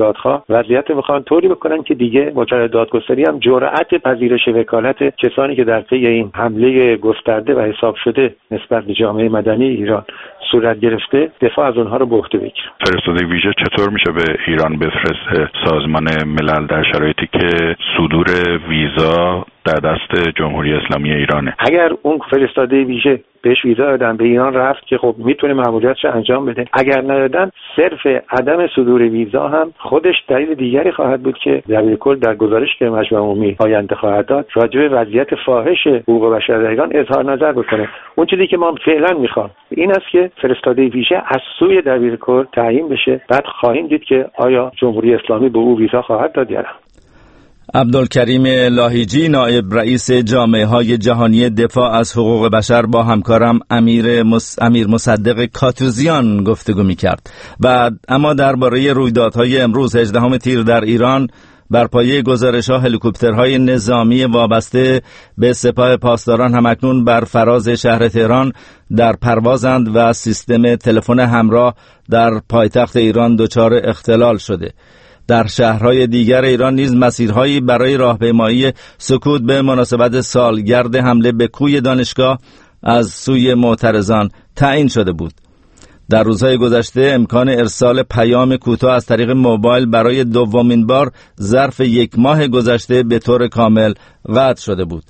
وضعیت میخوان طوری بکنن که دیگه وکلای دادگستری هم جرأت پذیرش وکالت کسانی که در طی این حمله گسترده و حساب شده نسبت به جامعه مدنی ایران صورت گرفته دفاع از اونها رو به عهده بگیره.
فرستاده ویژه چطور میشه به ایران بفرسته سازمان ملل در شرایطی که صدور ویزا در دست جمهوری اسلامی ایرانه؟
اگر اون فرستاده ویژه بهش ویزا دادن به ایران رفت که خب میتونه مأموریتش انجام بده، اگر ندادن صرف عدم صدور ویزا هم خودش دلیل دیگری خواهد بود که دبیر کل در گزارش که مجمع عمومی آینده خواهد داد راجع به وضعیت فاحش حقوق بشر در ایران اظهار نظر بکنه. اون چیزی که ما فعلا میخوام این است که فرستاده ویژه از سوی دبیر کل تعیین بشه، بعد خواهیم دید که آیا جمهوری اسلامی به او ویزا خواهد داد یا نه.
عبدالکریم لاهیجی، نایب رئیس جامعه های جهانی دفاع از حقوق بشر، با همکارم امیر, مس... امیر مصدق کاتوزیان گفتگو می کرد. و اما درباره رویدادهای امروز هجدهم تیر در ایران بر پایه گزارش‌ها هلیکوپترهای نظامی وابسته به سپاه پاسداران همکنون بر فراز شهر تهران در پروازند و سیستم تلفن همراه در پایتخت ایران دچار اختلال شده. در شهرهای دیگر ایران نیز مسیرهایی برای راهپیمایی سکوت به مناسبت سالگرد حمله به کوی دانشگاه از سوی معترضان تعیین شده بود. در روزهای گذشته امکان ارسال پیام کوتاه از طریق موبایل برای دومین بار ظرف یک ماه گذشته به طور کامل قطع شده بود.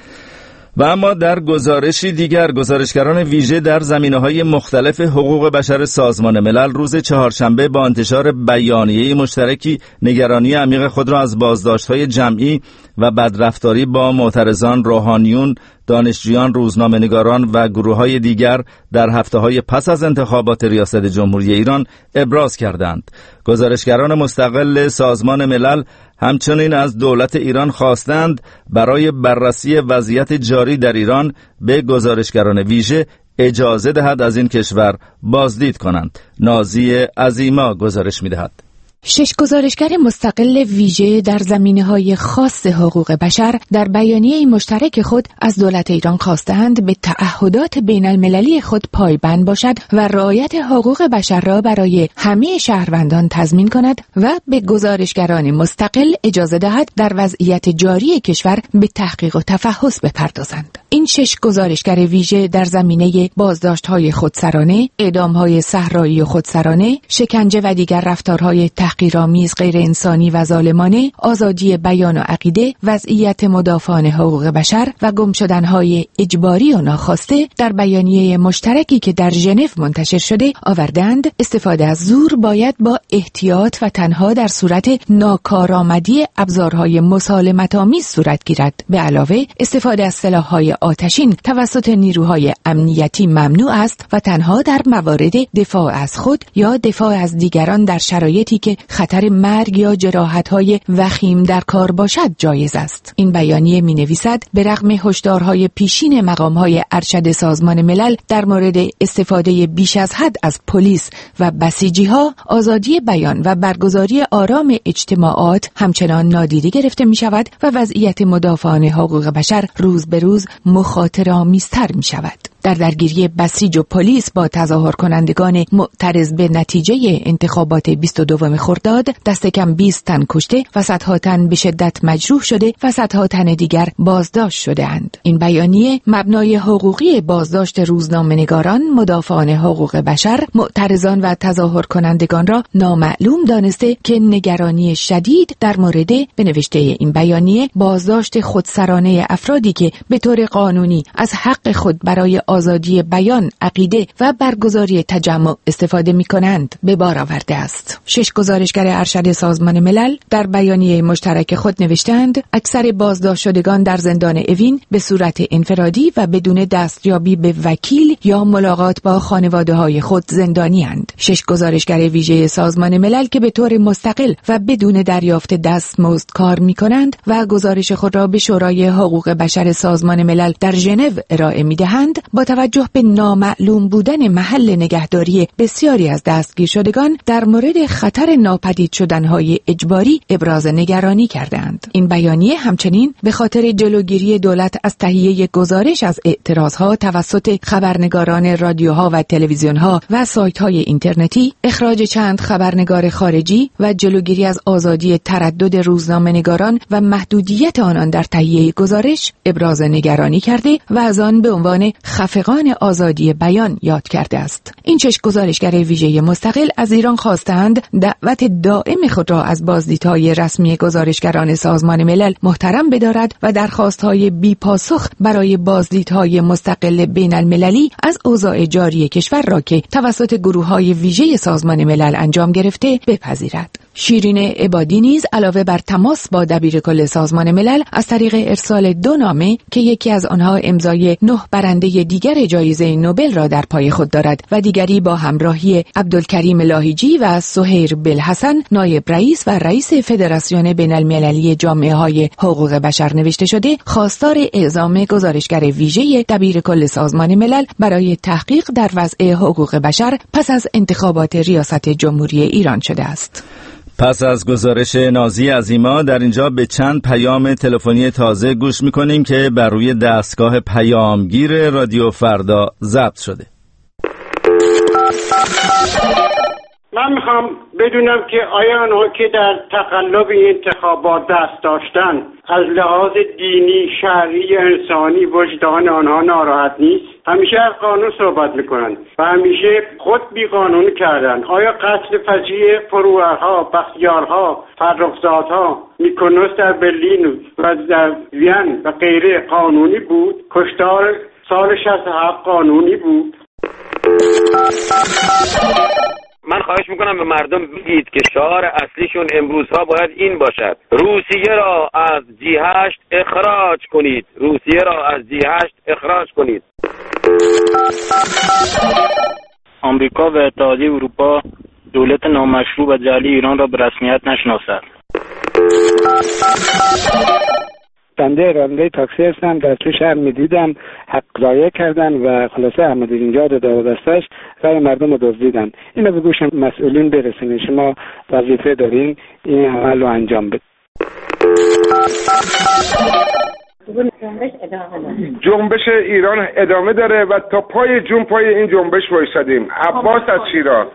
و اما در گزارشی دیگر، گزارشگران ویژه در زمینه‌های مختلف حقوق بشر سازمان ملل روز چهارشنبه با انتشار بیانیه مشترکی نگرانی عمیق خود را از بازداشت‌های جمعی و بدرفتاری با معترضان، روحانیون، دانشجویان، روزنامه‌نگاران و گروه‌های دیگر در هفته‌های پس از انتخابات ریاست جمهوری ایران ابراز کردند. گزارشگران مستقل سازمان ملل همچنین از دولت ایران خواستند برای بررسی وضعیت جاری در ایران به گزارشگران ویژه اجازه دهد از این کشور بازدید کنند. نازی عظیما گزارش می‌دهد.
شش گزارشگر مستقل ویژه در زمینه‌های خاص حقوق بشر در بیانیه مشترک خود از دولت ایران خواستند به تعهدات بین المللی خود پایبند باشد و رعایت حقوق بشر را برای همه شهروندان تضمین کند و به گزارشگران مستقل اجازه دهد در وضعیت جاری کشور به تحقیق و تفحص بپردازند. این شش گزارشگر ویژه در زمینه بازداشت‌های خودسرانه، اعدام‌های صحرایی و خودسرانه، شکنجه و دیگر رفتارهای تحقیرآمیز، غیر انسانی و ظالمانه، آزادی بیان و عقیده، وضعیت مدافعان حقوق بشر و گم شدن‌های اجباری و ناخواسته در بیانیه مشترکی که در ژنو منتشر شده آوردند استفاده از زور باید با احتیاط و تنها در صورت ناکارآمدی ابزارهای مسالمت‌آمیز صورت گیرد. به علاوه استفاده از سلاح‌های آتشین توسط نیروهای امنیتی ممنوع است و تنها در موارد دفاع از خود یا دفاع از دیگران در شرایطی که خطر مرگ یا جراحت‌های وخیم در کار باشد جایز است. این بیانیه می‌نویسد به رغم هشدارهای پیشین مقام‌های ارشد سازمان ملل در مورد استفاده بیش از حد از پلیس و بسیجی‌ها، آزادی بیان و برگزاری آرام اجتماعات همچنان نادیده گرفته می‌شود و وضعیت مدافعان حقوق بشر روز به روز مخاطره‌آمیزتر می‌شود. در درگیری بسیج و پلیس با تظاهر کنندگان معترض به نتیجه انتخابات بیست و دوم خرداد دست کم بیست تن کشته و صدها تن به شدت مجروح شده و صدها تن دیگر بازداشت شده‌اند. این بیانیه مبنای حقوقی بازداشت روزنامه‌نگاران، مدافعان حقوق بشر، معترضان و تظاهر کنندگان را نامعلوم دانسته که نگرانی شدید در مورد به نوشته این بیانیه بازداشت خودسرانه افرادی که به طور قانونی از حق خود برای آزادی بیان، عقیده و برگزاری تجمع استفاده می‌کنند به بار آورده است. شش گزارشگر ارشد سازمان ملل در بیانیه مشترک خود نوشتند اکثر بازداشت شدگان در زندان اوین به صورت انفرادی و بدون دستیابی به وکیل یا ملاقات با خانواده‌های خود زندانی‌اند. شش گزارشگر ویژه سازمان ملل که به طور مستقل و بدون دریافت دستمزد کار می‌کنند و گزارش خود را به شورای حقوق بشر سازمان ملل در ژنو ارائه می‌دهند با توجه به نامعلوم بودن محل نگهداری بسیاری از دستگیر شدگان در مورد خطر ناپدید شدنهای اجباری ابراز نگرانی کردند. این بیانیه همچنین به خاطر جلوگیری دولت از تهیه گزارش از اعتراضها توسط خبرنگاران رادیوها و تلویزیونها و سایت‌های اینترنتی، اخراج چند خبرنگار خارجی و جلوگیری از آزادی تردد روزنامه‌نگاران و محدودیت آنان در تهیه گزارش ابراز نگرانی کرده و از آن به عنوان خفقان آزادی بیان یاد کرده است. این شش گزارشگر ویژه مستقل از ایران خواستند دعوت دائم خود را از بازدیدهای رسمی گزارشگران سازمان ملل محترم بدارد و درخواست‌های بی‌پاسخ برای بازدیدهای مستقل بین المللی از اوضاع جاری کشور را که توسط گروه‌های ویژه سازمان ملل انجام گرفته بپذیرد. شیرین عبادی نیز علاوه بر تماس با دبیر کل سازمان ملل از طریق ارسال دو نامه که یکی از آنها امضای نه برنده دیگر جایزه نوبل را در پای خود دارد و دیگری با همراهی عبدالکریم لاهیجی و سهیر بلحسن نایب رئیس و رئیس فدراسیون بین المللی جامعه های حقوق بشر نوشته شده، خواستار اعزام گزارشگر ویژه دبیر کل سازمان ملل برای تحقیق در وضع حقوق بشر پس از انتخابات ریاست جمهوری ایران شده است.
پس از گزارش نازی عظیما در اینجا به چند پیام تلفنی تازه گوش میکنیم که بر روی دستگاه پیامگیر رادیو فردا ضبط شده.
من میخوام بدونم که آیا آنها که در تقلب انتخابات دست داشتن از لحاظ دینی، شرعی، انسانی وجدان آنها ناراحت نیست؟ همیشه از قانون صحبت میکنن و همیشه خود بی قانون کردن. آیا قتل فجیع فروورها، بختیارها، فرخزادها، میکونوس در برلین و در وین و غیره قانونی بود؟ کشتار سال شصت و هفت قانونی بود؟
من خواهش میکنم به مردم بگید که شعار اصلیشون امروزها باید این باشد: روسیه را از جی هشت اخراج کنید، روسیه را از جی هشت اخراج کنید.
آمریکا و اتحادیه اروپا دولت نامشروع و جعلی ایران را به رسمیت نشناسد.
بنده راننده تاکسی هستم، در تو شهر میدیدم حق ضایع کردن و خلاصه احمد نژاد و دستش رای مردم رو دزدیدن. اینو به گوش مسئولین برسونید. شما وظیفه دارین این عمل رو انجام بدید.
جنبش ایران ادامه داره و تا پای جون پای این جنبش وایسادیم. عباس از شیراز.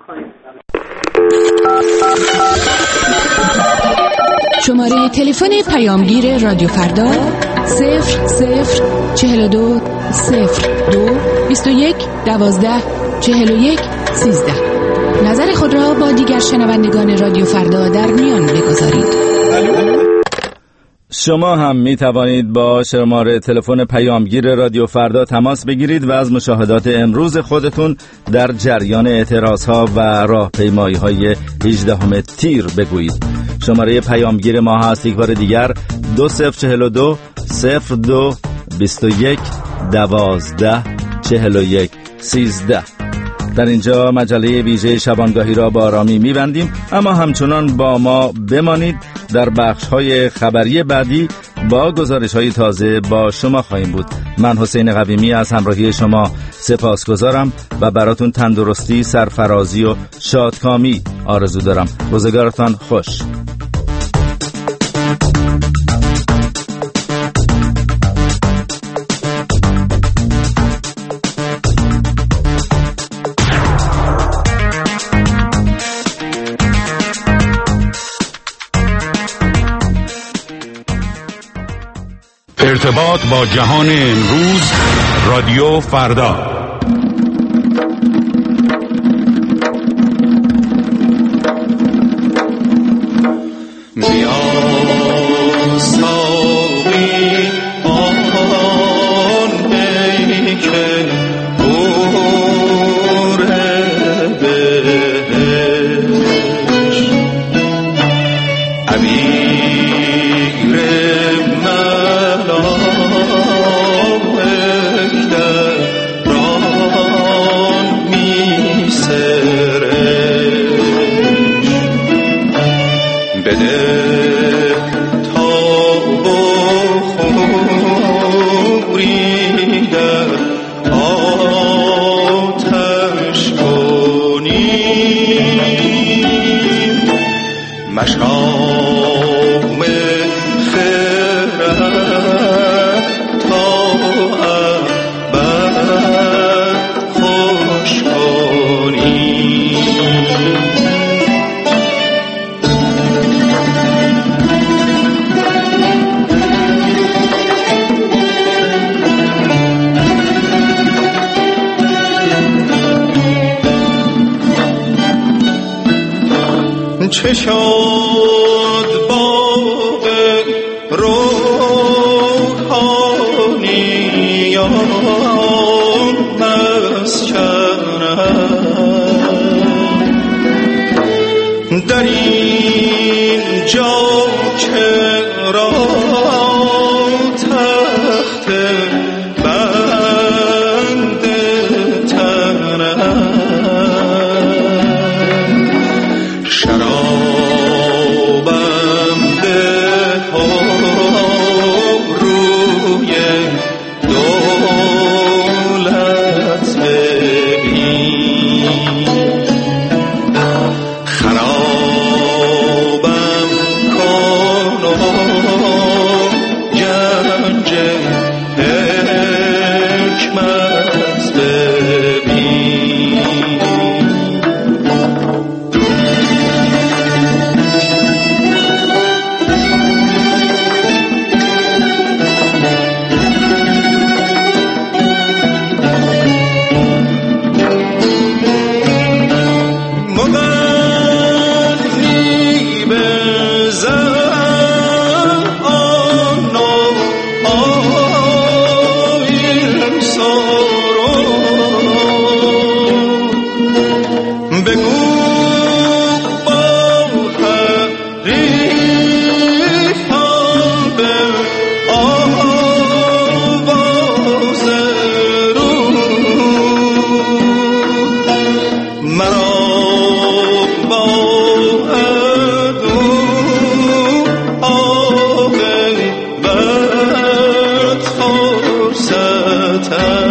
شماره تلفن پیامگیر رادیو فردا صفر صفر چهل و دو صفر دو بیست و یک دوازده چهل و یک سیزده. نظر خود را با دیگر شنوندگان رادیو فردا در میان بگذارید.
شما هم می توانید با شماره تلفن پیامگیر رادیو فردا تماس بگیرید و از مشاهدات امروز خودتون در جریان اعتراضها و راهپیمایی‌های هجدهم تیر بگویید. شماره پیامگیر ما هست یک بار دیگر دو صفر چهل و دو صفر دو بیست و یک دوازده چهل و یک سیزده. در اینجا مجله ویژه شبانگاهی را با آرامی می‌بندیم، اما همچنان با ما بمانید. در بخش‌های خبری بعدی با گزارش‌های تازه با شما خواهیم بود. من حسین قویمی از همراهی شما سپاسگزارم و براتون تندرستی، سرفرازی و شادکامی آرزو دارم. روزگارتان خوش.
ارتباط با جهان امروز، رادیو فردا.
را
که شد باغ روحانیان مسکنم، در این جا چرا تخت بند تنم، شرابم ده روی دولت ببین، خرابم کن و گنج حکمت ببین. مغنی بزن آن آیین سارو، بگو با حریفان به آواز رو، مرا با عدو عاقبت فرصت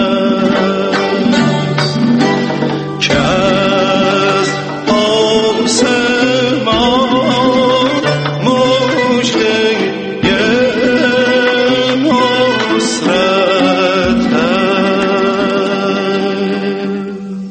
است که از آسمان مژده نصرت است.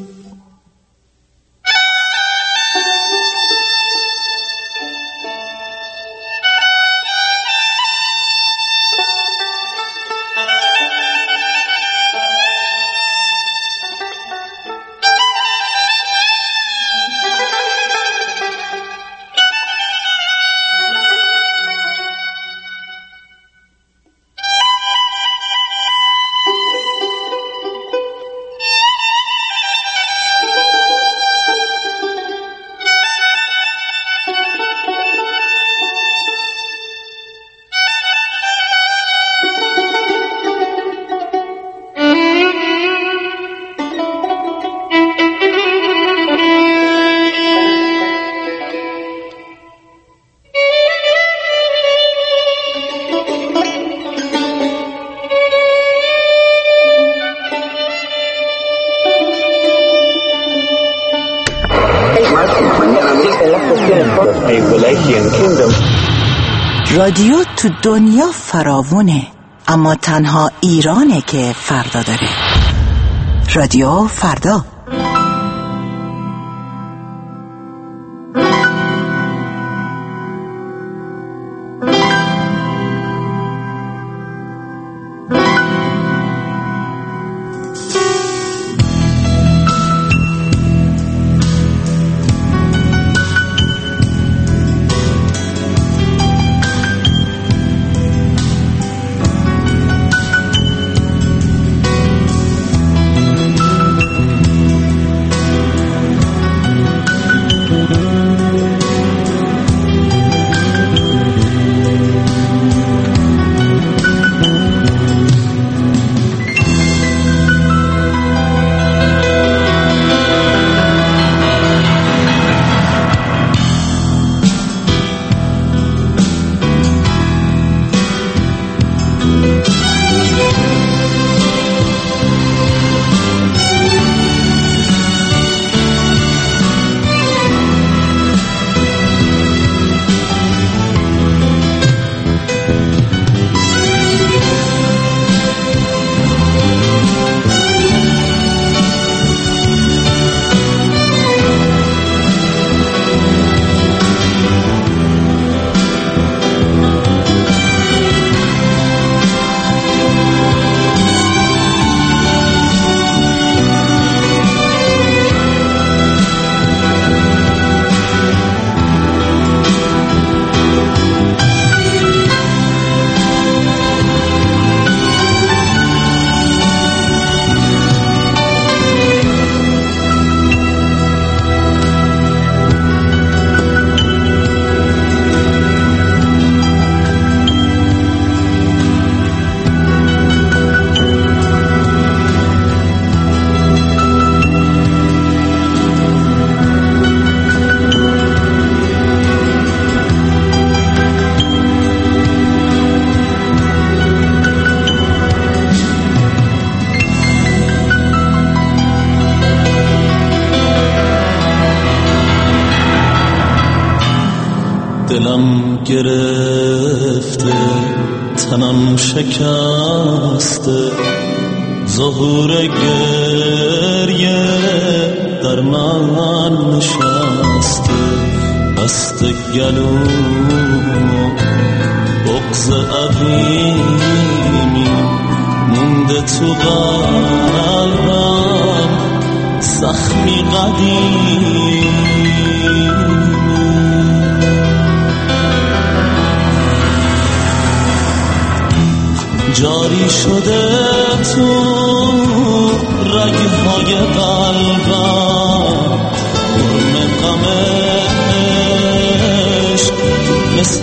رادیو تو دنیا فراوونه، اما تنها ایرانه که فردا داره. رادیو فردا.
دلم گرفته تنم شکسته ظهور گریه در من نشسته بست گلوم بغض عظیمی مونده تو قلبم زخمی قدیمی جاری شده تو رگهای قلبم مرم غم عشق مثل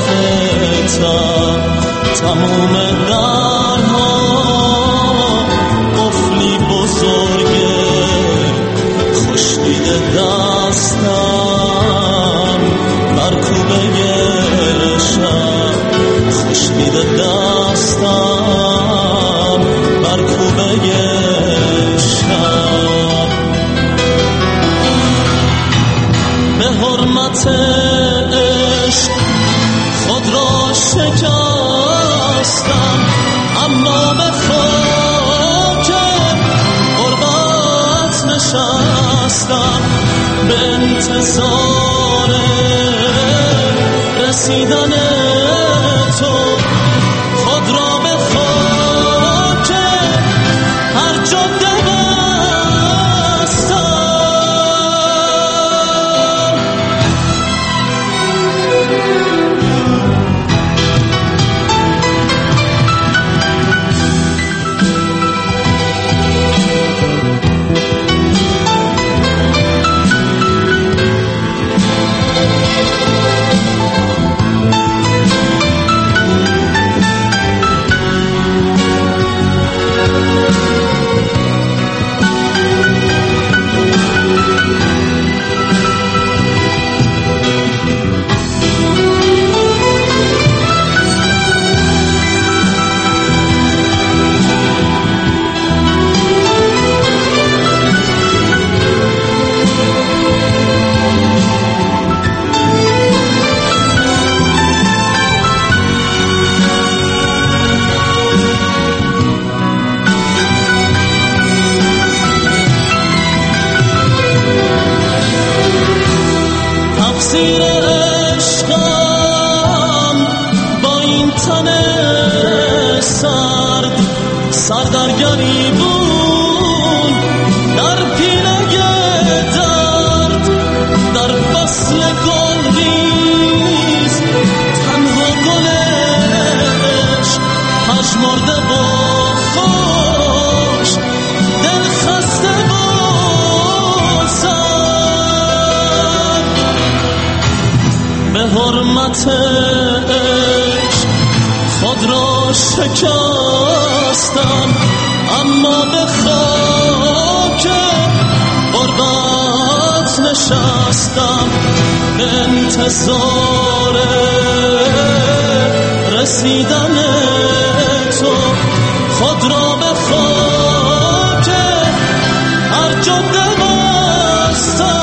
تفتم تموم درها قفلی بزرگه خوشبید دستم بر کوبه شب خوشبید دستم بر کوبه شب به حرمت عشق خود را شکستم اما به خاک غربت نشستم به انتظار رسیدن تو خود را به خاک هر جاده بستم تقصیر عشقم با این تن سرد سردرگری بود در پیله درد در فصل گلریز تنها گلش پژمرده با خوش دل خسته به حرمت عشق خود را شکستم اما به خاک غربت نشستم به انتظار رسیدن تو خود را به خاک هر جاده بستم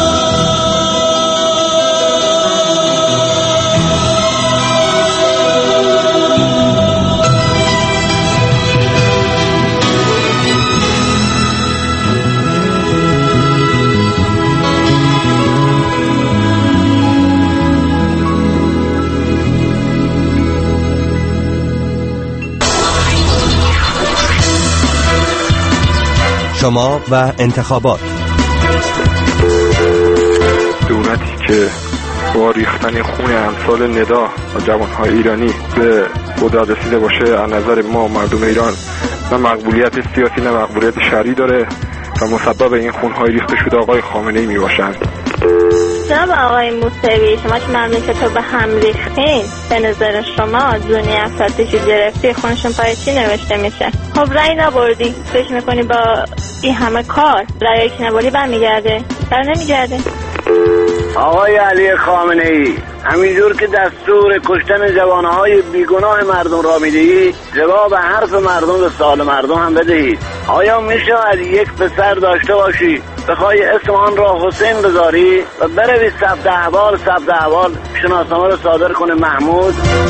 شما و انتخابات.
دولتی که با ریختن خون امثال ندا و جوانهای ایرانی به قدرت رسیده باشه از نظر ما مردم ایران نه مقبولیت سیاسی نه مقبولیت شرعی داره و مسبب این خونهای ریخته شده آقای خامنه‌ای میباشند.
جناب آقای موسوی، شما که مملکت رو به هم ریختین، به نظر شما دونی افرادی که گرفتی خونشون پای چی نوشته میشه؟ خب رأی نبردی، فکر میکنی با این همه کار رأی که نبردی برمیگرده؟ بر نمیگرده.
آقای علی خامنه‌ای، همینجور که دستور کشتن جوانهای بیگناه مردم را میدهید، جواب حرف مردم به سوال مردم هم بدهید. آیا میشه از یک پسر داشته باشی
بخوای اسم آن را حسین بذاری و بروی ثبت احوال ثبت احوال شناسنامه رو صادر کنه محمود.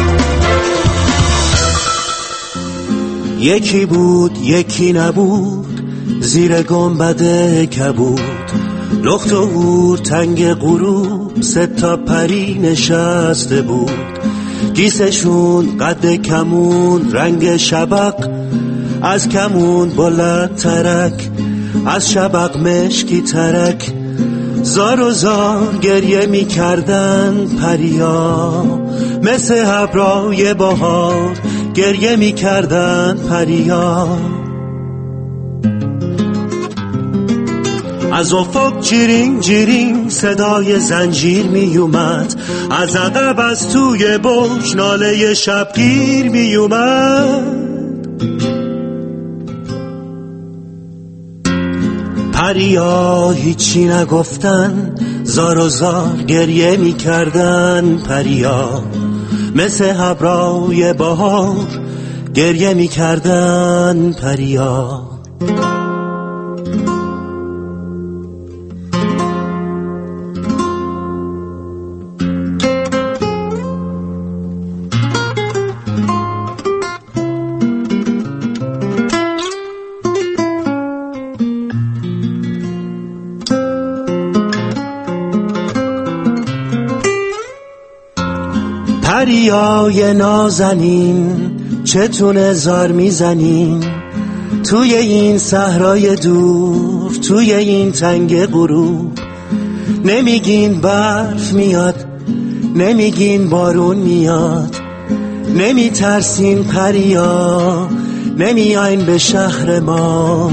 یکی بود یکی نبود زیر گنبد کبود، لخت و هور تنگ غروب سه تا پری نشسته بود، گیسشون قد کمون رنگ شبق، از کمون بلند ترک از شبق مشکی ترک، زار و زار گریه می کردن پریا، مثل ابرای بهار گریه می کردن پریا. از افق جیرین جیرین صدای زنجیر می اومد، از عقب از توی برج ناله شبگیر می اومد. پریا هیچی نگفتن، زار و زار گریه می کردن پریا، مثل ابرای بهار گریه می کردن پریا. پریای نازنین چتونه زار میزنین، توی این صحرای دور توی این تنگ غروب، نمیگین برف میاد نمیگین بارون میاد، نمیترسین پریا نمیاین به شهر ما.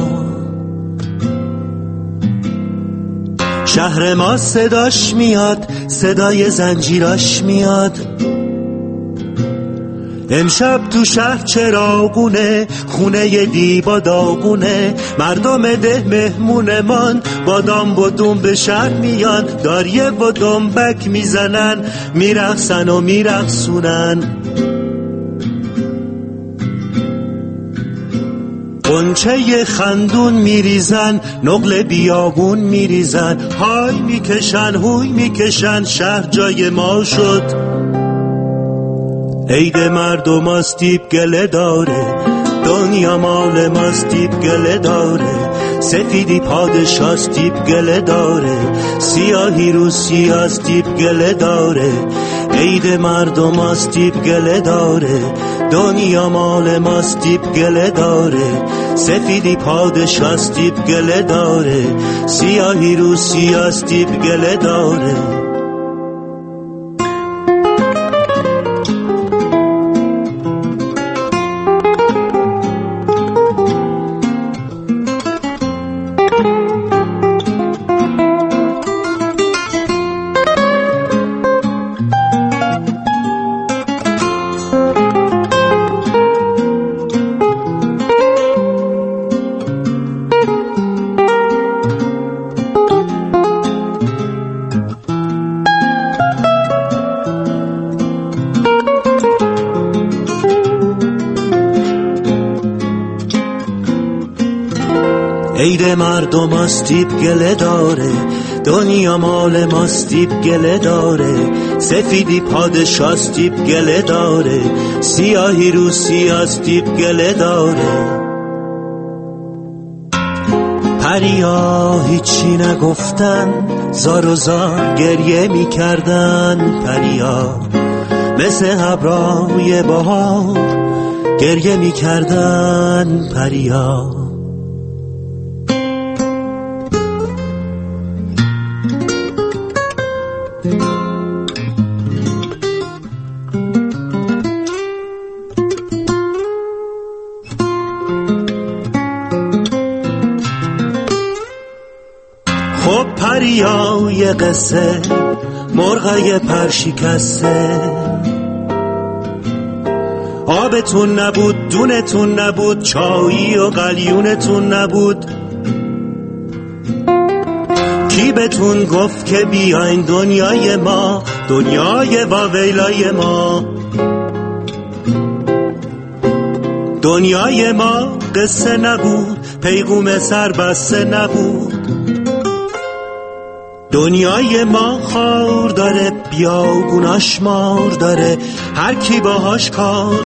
شهر ما صداش میاد صدای زنجیراش میاد، امشب تو شهر چراغونه، خونه دیبا داغونه، مردم ده مهمونمان بادام بادوم به شهر میان، داریه و دنبک میزنن میرقصن و میرقصونن. قنچه خندون میریزن نقل بیابون میریزن، های میکشن هوی میکشن شهر جای ما شد. عید مردم استیب گله داره، دنیا مال ماستیب گله داره، سفیدی پادشاه استیب گله داره، سیاهی رو سیاه استیب گله داره. عید مردم استیب گله داره، دنیا مال ماستیب گله داره، سفیدی پادشاه استیب گله داره، سیاهی رو سیاه استیب گله داره. عید مردم استیب گله داره، دنیا مال ماستیب گله داره، سفیدی پادشاه استیب گله داره، سیاهی رو سیاه استیب گله داره. پریا هیچی نگفتن، زار و زار گریه می کردن پریا، مثل ابرای بهار گریه می کردن پریا. خب پریای قصه مرغای پرشکسته، آبتون نبود دونتون نبود، چایی و قلیونتون نبود، کی بهتون گفت که بیاین دنیای ما، دنیای واویلای ما. دنیای ما قصه نبود، پیغوم سربسته نبود، دنیای ما خار داره، بیابوناش مار داره، هر کی باهاش کار